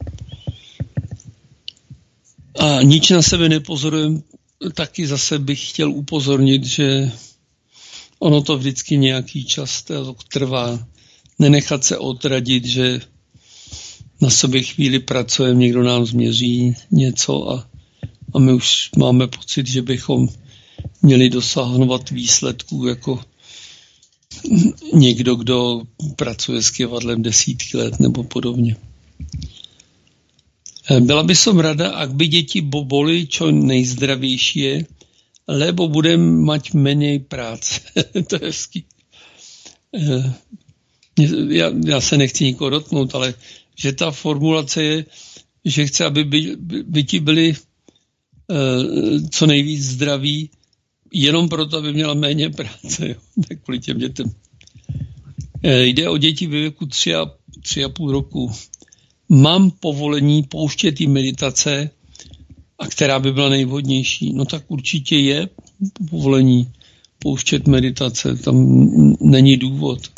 A nič na sebe nepozorujem, taky zase bych chtěl upozornit, že ono to vždycky nějaký čas trvá. Nenechat se odradit, že na sobě chvíli pracujeme, někdo nám změří něco a my už máme pocit, že bychom měli dosahovat výsledků jako někdo, kdo pracuje s kyvadlem desítky let nebo podobně. Byla by som rada, ak by děti boli čo nejzdravější, lebo budem mať menej práce. To je hezký. Já se nechci nikoho dotknout, ale že ta formulace je, že chce, aby děti byly co nejvíc zdraví, jenom proto, aby měla méně práce. Jo. Tak kvůli těm dětem. Jde o děti ve věku 3,5 roku. Mám povolení pouštět jí meditace, a která by byla nejvhodnější. No tak určitě je povolení pouštět meditace. Tam není důvod.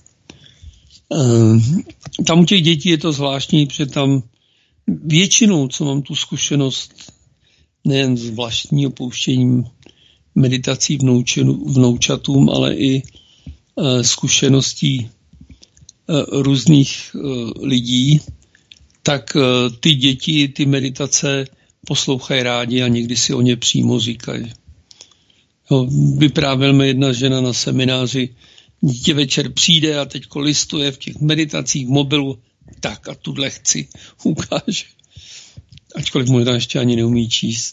Tam u těch dětí je to zvláštní, protože tam většinou, co mám tu zkušenost, nejen s vlastním pouštěním meditací vnoučatům, ale i zkušeností různých lidí, tak ty děti ty meditace poslouchají rádi a někdy si o ně přímo říkají. Vyprávěl mi jedna žena na semináři, dítě večer přijde a teďko listuje v těch meditacích v mobilu, tak a tuhle chci, ukáže. Ačkoliv možná ještě ani neumí číst.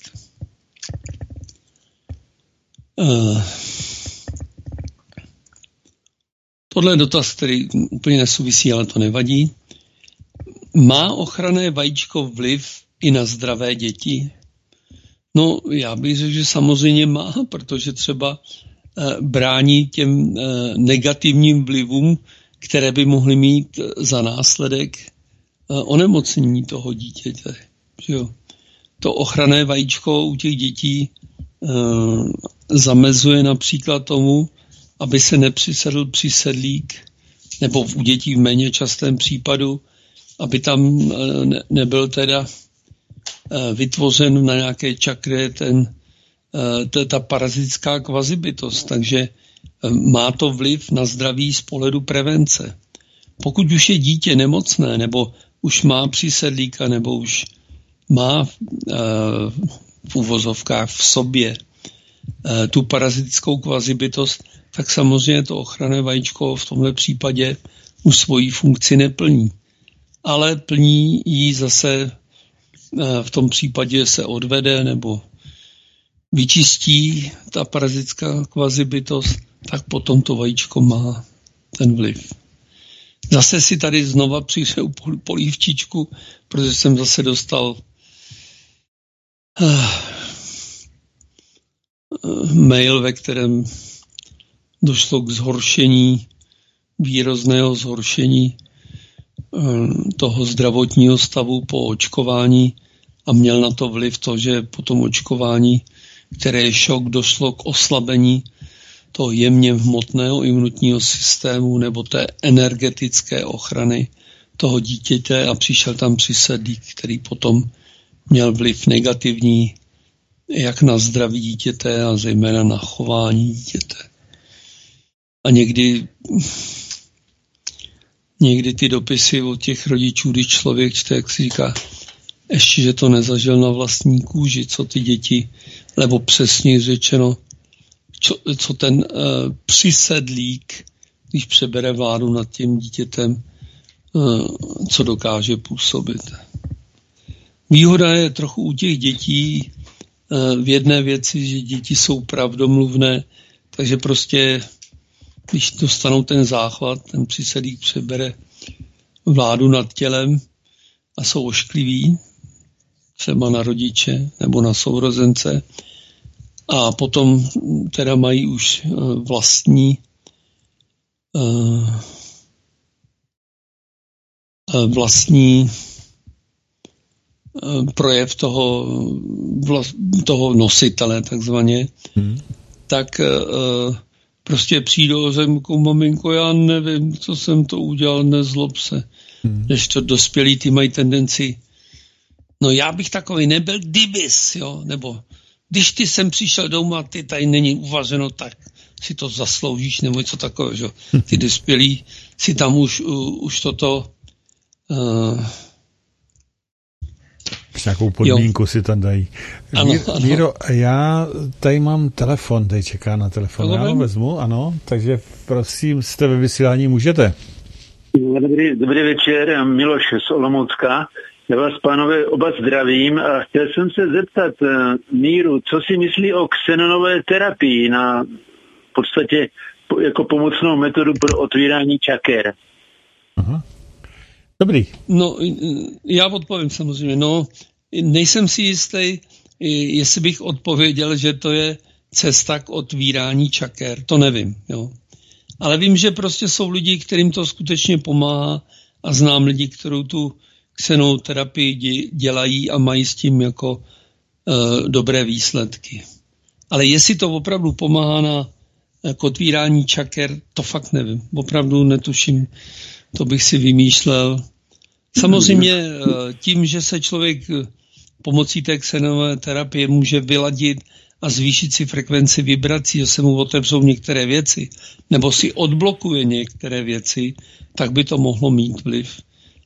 Tohle je dotaz, který úplně nesouvisí, ale to nevadí. Má ochranné vajíčko vliv i na zdravé děti? No, já bych řekl, že samozřejmě má, protože třeba brání těm negativním vlivům, které by mohly mít za následek onemocnění toho dítěte. Jo. To ochranné vajíčko u těch dětí zamezuje například tomu, aby se nepřisedl přisedlík, nebo u dětí v méně častém případu, aby tam nebyl teda vytvořen na nějaké čakře ta parazitická kvazibytost. Takže má to vliv na zdraví z pohledu prevence. Pokud už je dítě nemocné, nebo už má přisedlíka, nebo už má v uvozovkách v sobě tu parazitickou kvazibytost, tak samozřejmě to ochranné vajíčko v tomhle případě už svoji funkci neplní. Ale plní ji zase v tom případě se odvede nebo vyčistí ta parazitická kvazibytost, tak potom to vajíčko má ten vliv. Zase si tady znova přihřeju polívčičku, protože jsem zase dostal mail, ve kterém došlo k zhoršení, výrazného zhoršení toho zdravotního stavu po očkování a měl na to vliv to, že po tom očkování, které je šok, došlo k oslabení toho jemně hmotného imunitního systému nebo té energetické ochrany toho dítěte a přišel tam přisedlík, který potom měl vliv negativní jak na zdraví dítěte a zejména na chování dítěte. A někdy ty dopisy od těch rodičů, když člověk čte, jak si říká, ještě, že to nezažil na vlastní kůži, co ty děti, nebo přesně řečeno, co ten přisedlík, když přebere vládu nad tím dítětem, co dokáže působit. Výhoda je trochu u těch dětí v jedné věci, že děti jsou pravdomluvné, takže prostě, když dostanou ten záchvat, ten přisedlík přebere vládu nad tělem a jsou oškliví, třeba na rodiče nebo na sourozence, a potom teda mají už vlastní projev toho nositele takzvaně, tak prostě přijdou a řeknou, maminko, já nevím, co jsem to udělal, nezlob se. Když to dospělí, ty mají tendenci, no já bych takový nebyl, kdybys, jo, nebo když ty sem přišel doma, ty tady není uvařeno, tak si to zasloužíš, nebo něco takového, že? Ty dospělí si tam už toto nějakou podmínku jo. Si tam dají. Ano. Míro, já tady mám telefon, tady čeká na telefon. Já ho vezmu, ano, takže prosím, jste ve vysílání, můžete. Dobrý večer, Miloš z Olomoucka. Já vás, pánové, oba zdravím a chtěl jsem se zeptat Míru, co si myslí o xenonové terapii na v podstatě jako pomocnou metodu pro otvírání čaker. Aha. Dobrý. No, já odpovím samozřejmě. No, nejsem si jistý, jestli bych odpověděl, že to je cesta k otvírání čaker. To nevím, jo. Ale vím, že prostě jsou lidi, kterým to skutečně pomáhá a znám lidi, kteří tu xenovou terapii dělají a mají s tím jako dobré výsledky. Ale jestli to opravdu pomáhá k otvírání čaker, to fakt nevím. Opravdu netuším. To bych si vymýšlel. Samozřejmě tím, že se člověk pomocí té xenové terapie může vyladit a zvýšit si frekvenci vibrací, že se mu otevřou některé věci, nebo si odblokuje některé věci, tak by to mohlo mít vliv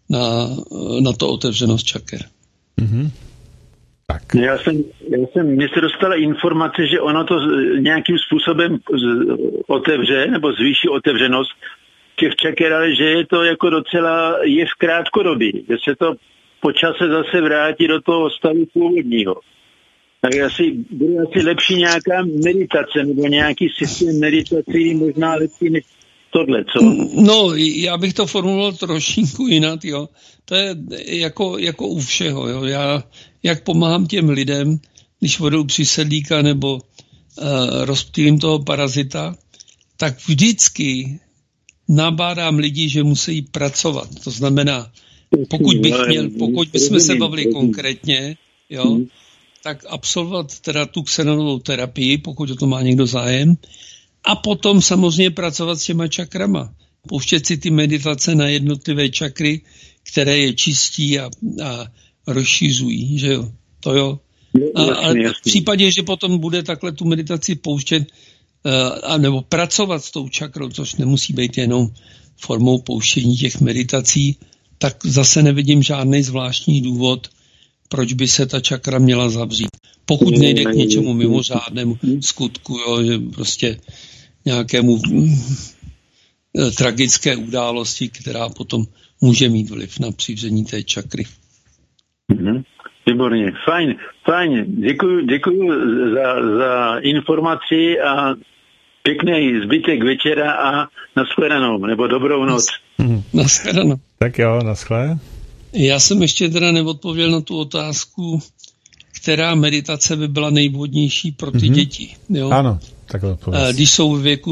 na to otevřenost čaker. Mm-hmm. Tak. Mně se dostala informace, že ono to nějakým způsobem otevře, nebo zvýší otevřenost těch čaker, ale že je to jako docela v krátkodobí, že se to po čase zase vrátí do toho stavu původního. Tak bude asi lepší nějaká meditace, nebo nějaký systém meditací, možná lepší než tohle, co? No, já bych to formuloval trošku jinak, jo. To je jako u všeho, jo. Já, jak pomáhám těm lidem, když vedou přisedlíka nebo rozptýlím toho parazita, tak vždycky nabádám lidi, že musí pracovat. To znamená, Pokud bychom se bavili konkrétně, jo, tak absolvovat teda tu xenonovou terapii, pokud o to má někdo zájem, a potom samozřejmě pracovat s těma čakrama. Pouštět si ty meditace na jednotlivé čakry, které je čistí a rozšířují, že jo. To jo. Ale v případě, že potom bude takhle tu meditaci pouštět nebo pracovat s tou čakrou, což nemusí být jenom formou pouštění těch meditací, tak zase nevidím žádný zvláštní důvod, proč by se ta čakra měla zavřít. Pokud nejde k něčemu mimořádnému skutku, jo, že prostě nějakému tragické události, která potom může mít vliv na přivření té čakry. Výborně, fajn. Děkuju za informaci a pěkný zbytek večera a nashledanou, nebo dobrou noc. Nashledanou. Tak jo, naschle. Já jsem ještě teda neodpověděl na tu otázku, která meditace by byla nejvhodnější pro ty děti. Jo? Ano, takhle odpověď. Když jsou v věku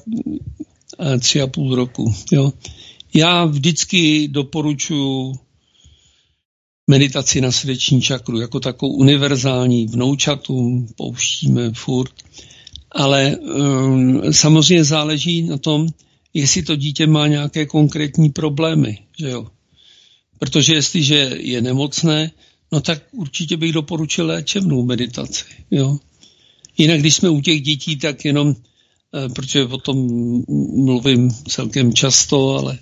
3,5 roku. Jo? Já vždycky doporučuji meditaci na srdeční čakru jako takovou univerzální, vnoučatům pouštíme furt, ale samozřejmě záleží na tom, jestli to dítě má nějaké konkrétní problémy, že jo. Protože jestliže je nemocné, no tak určitě bych doporučil léčebnou meditaci, jo. Jinak, když jsme u těch dětí, tak jenom, protože o tom mluvím celkem často, ale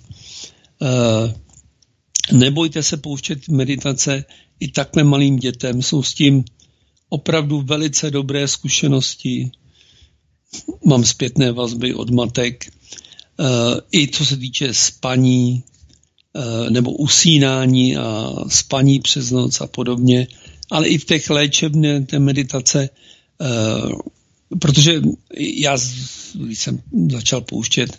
nebojte se pouštět meditace i takhle malým dětem. Jsou s tím opravdu velice dobré zkušenosti. Mám zpětné vazby od matek. I co se týče spaní nebo usínání a spaní přes noc a podobně. Ale i v těch léčebné té meditace, protože já, když jsem začal pouštět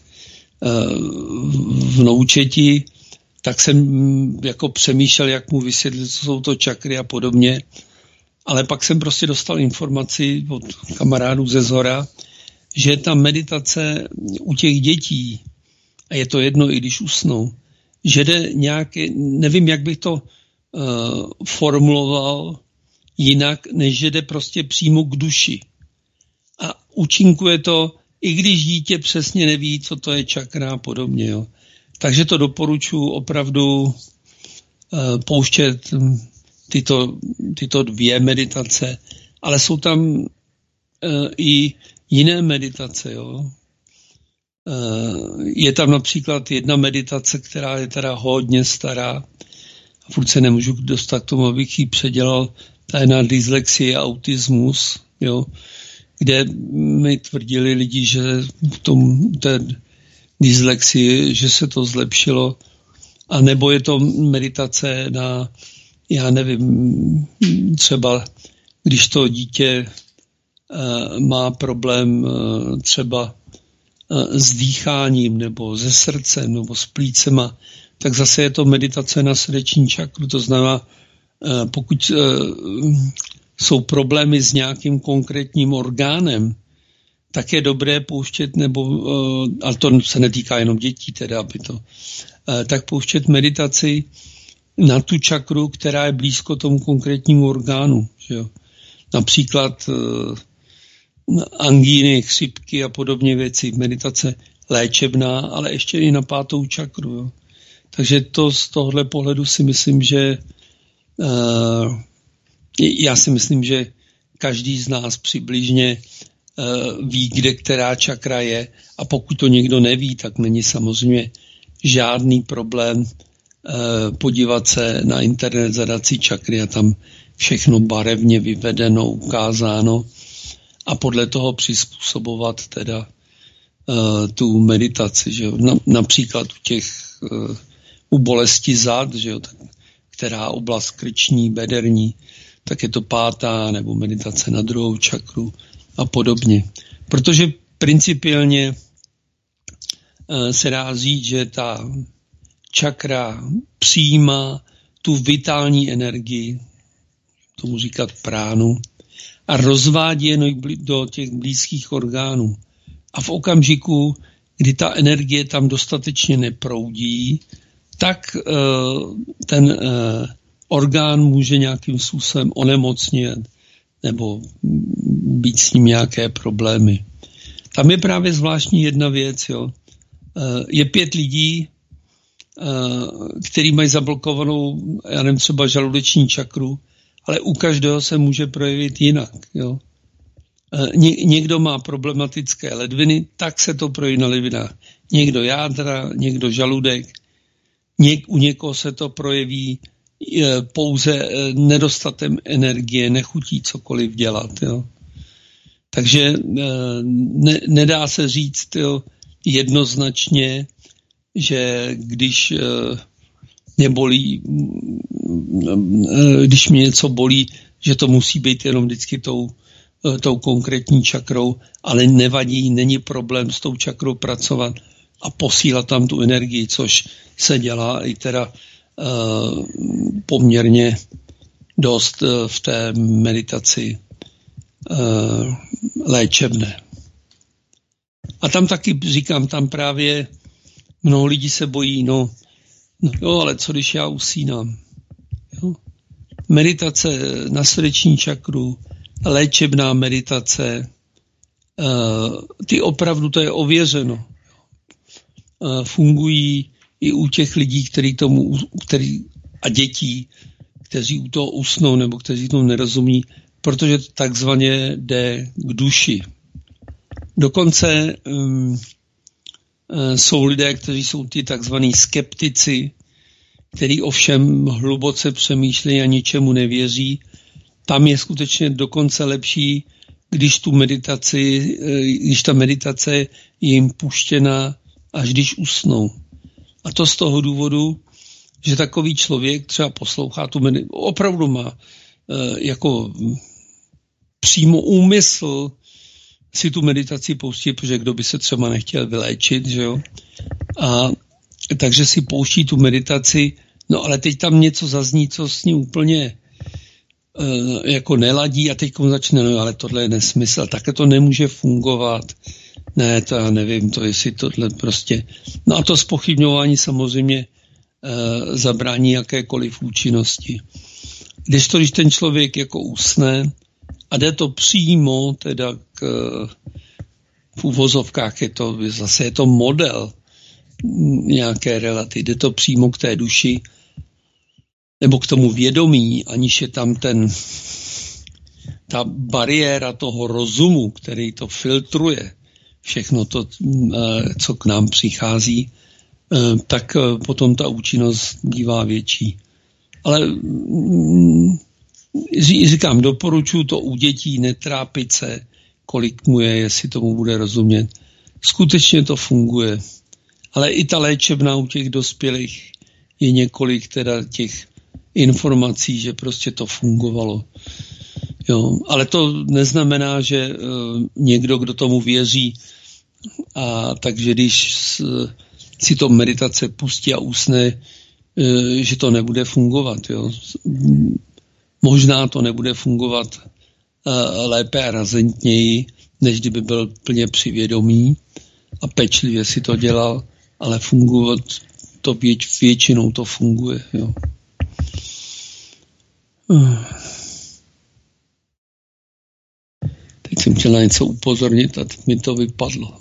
vnoučeti, tak jsem jako přemýšlel, jak mu vysvětlit, co jsou to čakry a podobně. Ale pak jsem prostě dostal informaci od kamarádů ze zhora, že ta meditace u těch dětí, a je to jedno, i když usnou, že jde nějaké, nevím, jak bych to formuloval jinak, než že jde prostě přímo k duši. A účinkuje to, i když dítě přesně neví, co to je čakra a podobně, jo. Takže to doporučuji opravdu pouštět tyto dvě meditace, ale jsou tam i jiné meditace. Jo. Je tam například jedna meditace, která je teda hodně stará, furt se nemůžu dostat k tomu, abych ji předělal, ta je na dyslexii a autismus, jo, kde mi tvrdili lidi, že v tom té dyslexii, že se to zlepšilo, a nebo je to meditace na, já nevím, třeba když to dítě má problém třeba s dýcháním nebo se srdcem nebo s plícema, tak zase je to meditace na srdeční čakru. To znamená, pokud jsou problémy s nějakým konkrétním orgánem, tak je dobré pouštět, nebo, ale to se netýká jenom dětí, teda, aby to, tak pouštět meditaci na tu čakru, která je blízko tomu konkrétnímu orgánu. Že jo? Například angíny, chřipky a podobně věci, meditace léčebná, ale ještě i na 5. čakru. Jo? Takže to z tohohle pohledu si myslím, že já si myslím, že každý z nás přibližně ví, kde která čakra je, a pokud to někdo neví, tak není samozřejmě žádný problém podívat se na internet, zadat si čakry a tam všechno barevně vyvedeno, ukázáno a podle toho přizpůsobovat teda tu meditaci, že jo? Například u bolesti zad, že jo? Která oblast krční, bederní, tak je to 5. nebo meditace na 2. čakru a podobně. Protože principiálně se dá říct, že ta čakra přijímá tu vitální energii, tomu říkat pránu, a rozvádí je do těch blízkých orgánů. A v okamžiku, kdy ta energie tam dostatečně neproudí, tak ten orgán může nějakým způsobem onemocnit nebo být s ním nějaké problémy. Tam je právě zvláštní jedna věc. Jo. Je 5 lidí, který mají zablokovanou, já nevím, třeba žaludeční čakru, ale u každého se může projevit jinak. Jo. Někdo má problematické ledviny, tak se to projeví na ledvinách. Někdo jádra, někdo žaludek, u někoho se to projeví pouze nedostatem energie, nechutí cokoliv dělat. Jo. Takže nedá se říct jednoznačně, že když když mě něco bolí, že to musí být jenom vždycky tou konkrétní čakrou, ale nevadí, není problém s tou čakrou pracovat a posílat tam tu energii, což se dělá i teda poměrně dost v té meditaci léčebné. A tam taky říkám, tam právě mnoho lidí se bojí, no jo, ale co když já usínám? Jo? Meditace na srdeční čakru, léčebná meditace, ty opravdu, to je ověřeno. Fungují i u těch lidí, a dětí, kteří u toho usnou nebo kteří tomu nerozumí, protože takzvaně jde k duši. Dokonce jsou lidé, kteří jsou ty takzvaní skeptici, kteří ovšem hluboce přemýšlejí a ničemu nevěří. Tam je skutečně dokonce lepší, když ta meditace je jim puštěna, až když usnou. A to z toho důvodu, že takový člověk třeba poslouchá tu meditaci, opravdu má jako přímo úmysl si tu meditaci pouští, protože kdo by se třeba nechtěl vyléčit, že jo? A takže si pouští tu meditaci, no ale teď tam něco zazní, co s ní úplně jako neladí a teď začne, no ale tohle je nesmysl, také to nemůže fungovat. Ne, to já nevím, to jestli tohle prostě. No a to zpochybňování samozřejmě zabrání jakékoliv účinnosti. Když ten člověk jako usne a jde to přímo teda v uvozovkách je to model nějaké relaty, jde to přímo k té duši nebo k tomu vědomí, aniž je tam ta bariéra toho rozumu, který to filtruje, všechno to, co k nám přichází, tak potom ta účinnost bývá větší. Ale říkám, doporučuji to u dětí, netrápit se, kolik mu je, jestli tomu bude rozumět. Skutečně to funguje. Ale i ta léčebná u těch dospělých je několik teda těch informací, že prostě to fungovalo. Jo, ale to neznamená, že někdo, kdo tomu věří, a takže když si to meditace pustí a usne, že to nebude fungovat. Jo. Možná to nebude fungovat lépe a razentněji, než kdyby byl plně přivědomý a pečlivě si to dělal, ale fungovat to většinou to funguje. Jo. Teď jsem chtěl na něco upozornit a teď mi to vypadlo.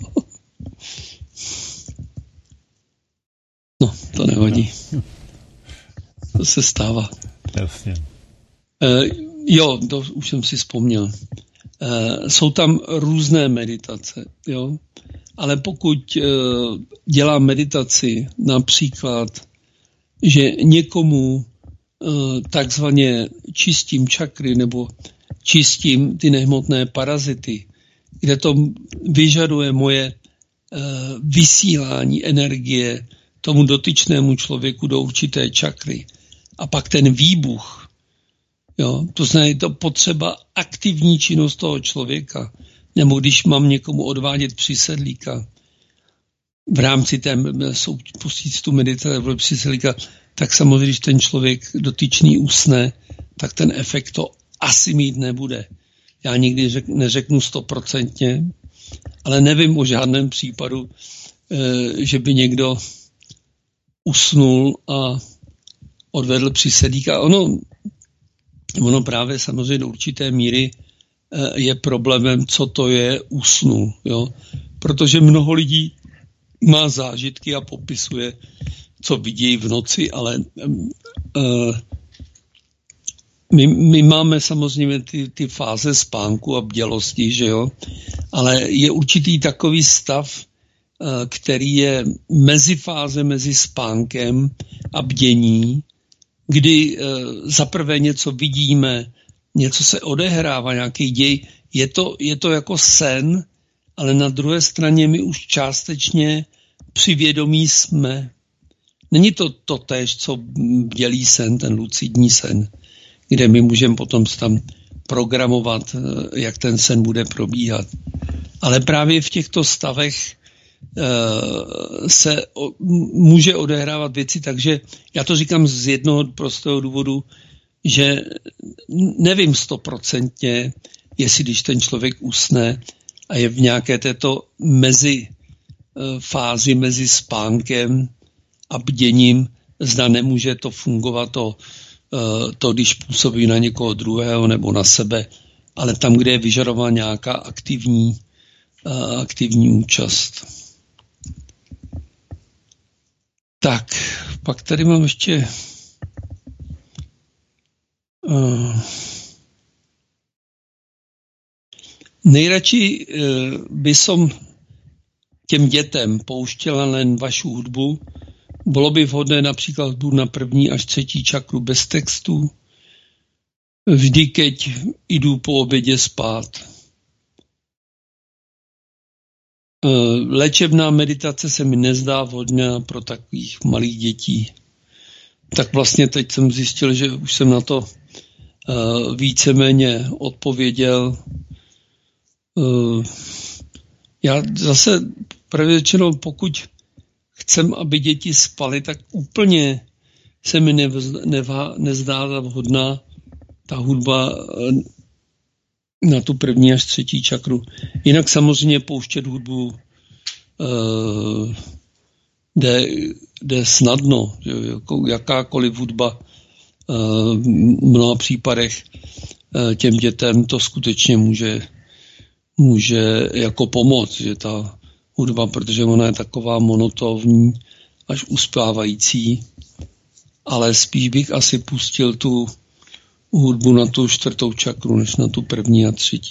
No, to nevadí. To se stává. Jasně. Jo, to už jsem si vzpomněl. Jsou tam různé meditace, jo. Ale pokud dělám meditaci, například, že někomu takzvaně čistím čakry nebo čistím ty nehmotné parazity, kde to vyžaduje moje vysílání energie tomu dotyčnému člověku do určité čakry. A pak ten výbuch, jo, to znamená, je to potřeba aktivní činnost toho člověka. Nebo když mám někomu odvádět přisedlíka v rámci pustit tu meditaci v přisedlíka, tak samozřejmě, když ten člověk dotyčný usne, tak ten efekt to asi mít nebude. Já nikdy neřeknu 100%, ale nevím o žádném případu, že by někdo usnul a odvedl přísedík. A ono právě samozřejmě do určité míry je problémem, co to je usnul. Jo? Protože mnoho lidí má zážitky a popisuje, co vidí v noci, ale my máme samozřejmě ty fáze spánku a bdělosti, že jo? Ale je určitý takový stav, který je mezifáze mezi spánkem a bdění, kdy zaprvé něco vidíme, něco se odehrává, nějaký děj. Je to jako sen, ale na druhé straně my už částečně při vědomí jsme. Není to totéž, co bdělý sen, ten lucidní sen, kde my můžeme potom tam programovat, jak ten sen bude probíhat. Ale právě v těchto stavech se může odehrávat věci, takže já to říkám z jednoho prostého důvodu, že nevím 100%, jestli když ten člověk usne a je v nějaké této fázi mezi spánkem a bděním, zda nemůže to fungovat to, když působí na někoho druhého nebo na sebe, ale tam, kde je vyžadována nějaká aktivní účast. Tak, pak tady mám ještě nejradši by som těm dětem pouštěla len vašu hudbu. Bylo by vhodné například hudbu na 1. až 3. čakru bez textu. Vždy, keď jdu po obědě spát. Léčebná meditace se mi nezdá vhodná pro takových malých dětí. Tak vlastně teď jsem zjistil, že už jsem na to víceméně odpověděl. Já zase právě řečeno, pokud chcem, aby děti spaly, tak úplně se mi nezdá vhodná ta hudba na tu 1. až 3. čakru. Jinak samozřejmě pouštět hudbu jde snadno. Jakákoliv hudba v mnoha případech těm dětem to skutečně může jako pomoct, že ta hudba, protože ona je taková monotónní až uspávající, ale spíš bych asi pustil tu hudbu na tu 4. čakru, než na tu 1. a 3.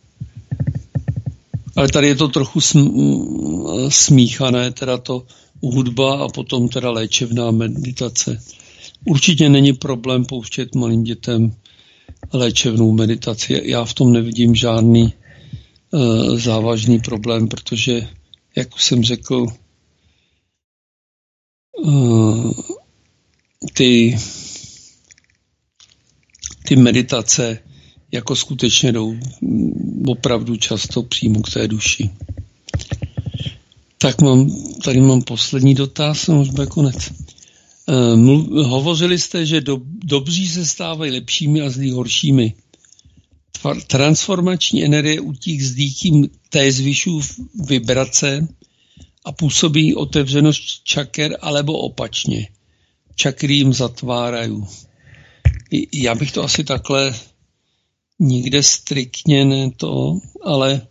Ale tady je to trochu smíchané, teda to hudba a potom teda léčebná meditace. Určitě není problém pouštět malým dětem léčebnou meditaci. Já v tom nevidím žádný závažný problém, protože, jak už jsem řekl, ty meditace jako skutečně jdou opravdu často přímo k té duši. Tak tady mám poslední dotaz, už bude konec. Hovořili jste, že dobří se stávají lepšími a zlí horšími. Transformační energie u těch zdíchým té zvyšují vibrace a působí otevřenost čaker, alebo opačně. Čakry jim zatvárají. Já bych to asi takhle nikde striktně ne to, ale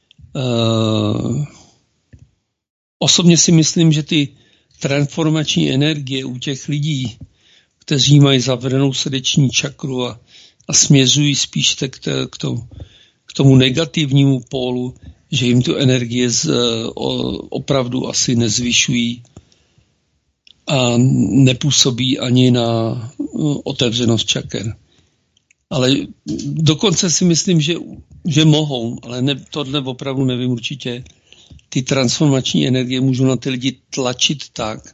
osobně si myslím, že ty transformační energie u těch lidí, kteří mají zavřenou srdeční čakru a směřují spíš k tomu negativnímu pólu, že jim tu energie opravdu asi nezvyšují a nepůsobí ani na otevřenost čaker. Ale dokonce si myslím, že mohou, ale tohle opravdu nevím určitě. Ty transformační energie můžou na ty lidi tlačit tak,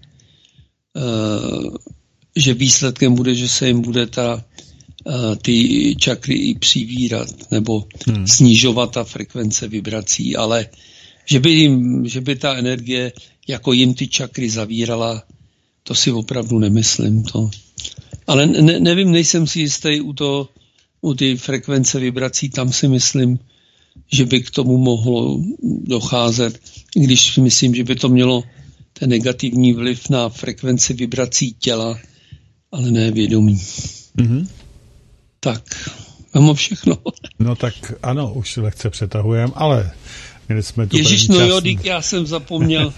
že výsledkem bude, že se jim bude ty čakry i přivírat nebo snižovat ta frekvence vibrací, ale že by ta energie jako jim ty čakry zavírala, to si opravdu nemyslím. Ale nevím, nejsem si jistý u ty frekvence vibrací, tam si myslím, že by k tomu mohlo docházet, když si myslím, že by to mělo ten negativní vliv na frekvenci vibrací těla, ale ne vědomí. Mm-hmm. Tak, mám všechno. No tak ano, už lehce přetahujeme, ale měli jsme tu Ježíš, no jo, já jsem zapomněl.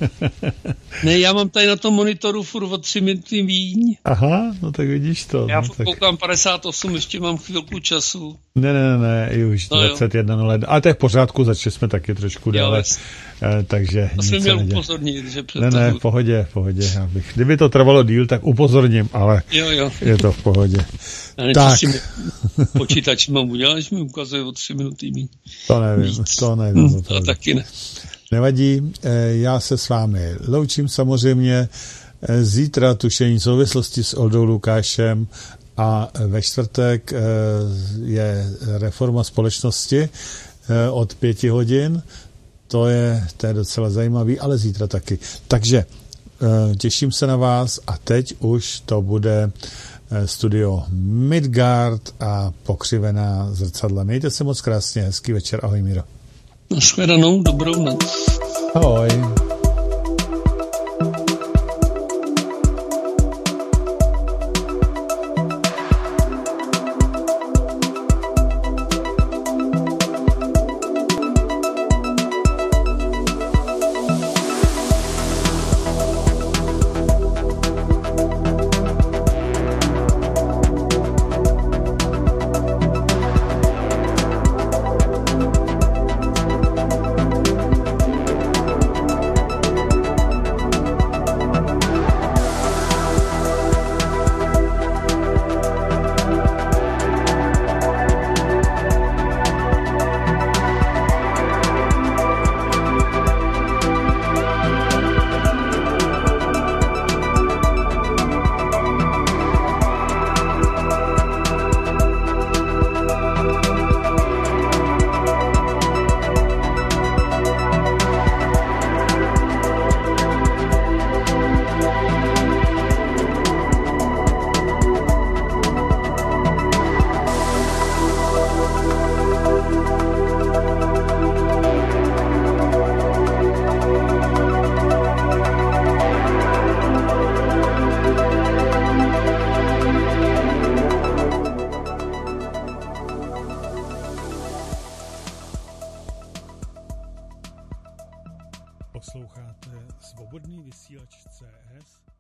Ne, já mám tady na tom monitoru furt o 3 minuty míň. Aha, no tak vidíš to. Já no, koukám 58, ještě mám chvilku času. Ne, už 21.0. Ale to je v pořádku, začali jsme taky trošku dále. Takže to jsem měl upozornit, že Ne, v pohodě. Kdyby to trvalo díl, tak upozorním, ale jo. Je to v pohodě. Tak. Počítač mám udělat, že mi ukazuje o 3 minuty míň. To nevím. To taky ne. Nevadí, já se s vámi loučím samozřejmě. Zítra tušení souvislosti s Oldou Lukášem a ve čtvrtek je reforma společnosti od 5 hodin. To je docela zajímavý, ale zítra taky. Takže těším se na vás a teď už to bude studio Midgard a pokřivená zrcadla. Mějte se moc krásně, hezký večer, ahoj Míro. Nashledanou, dobrou noc. Ahoj. Posloucháte Svobodný vysílač CS.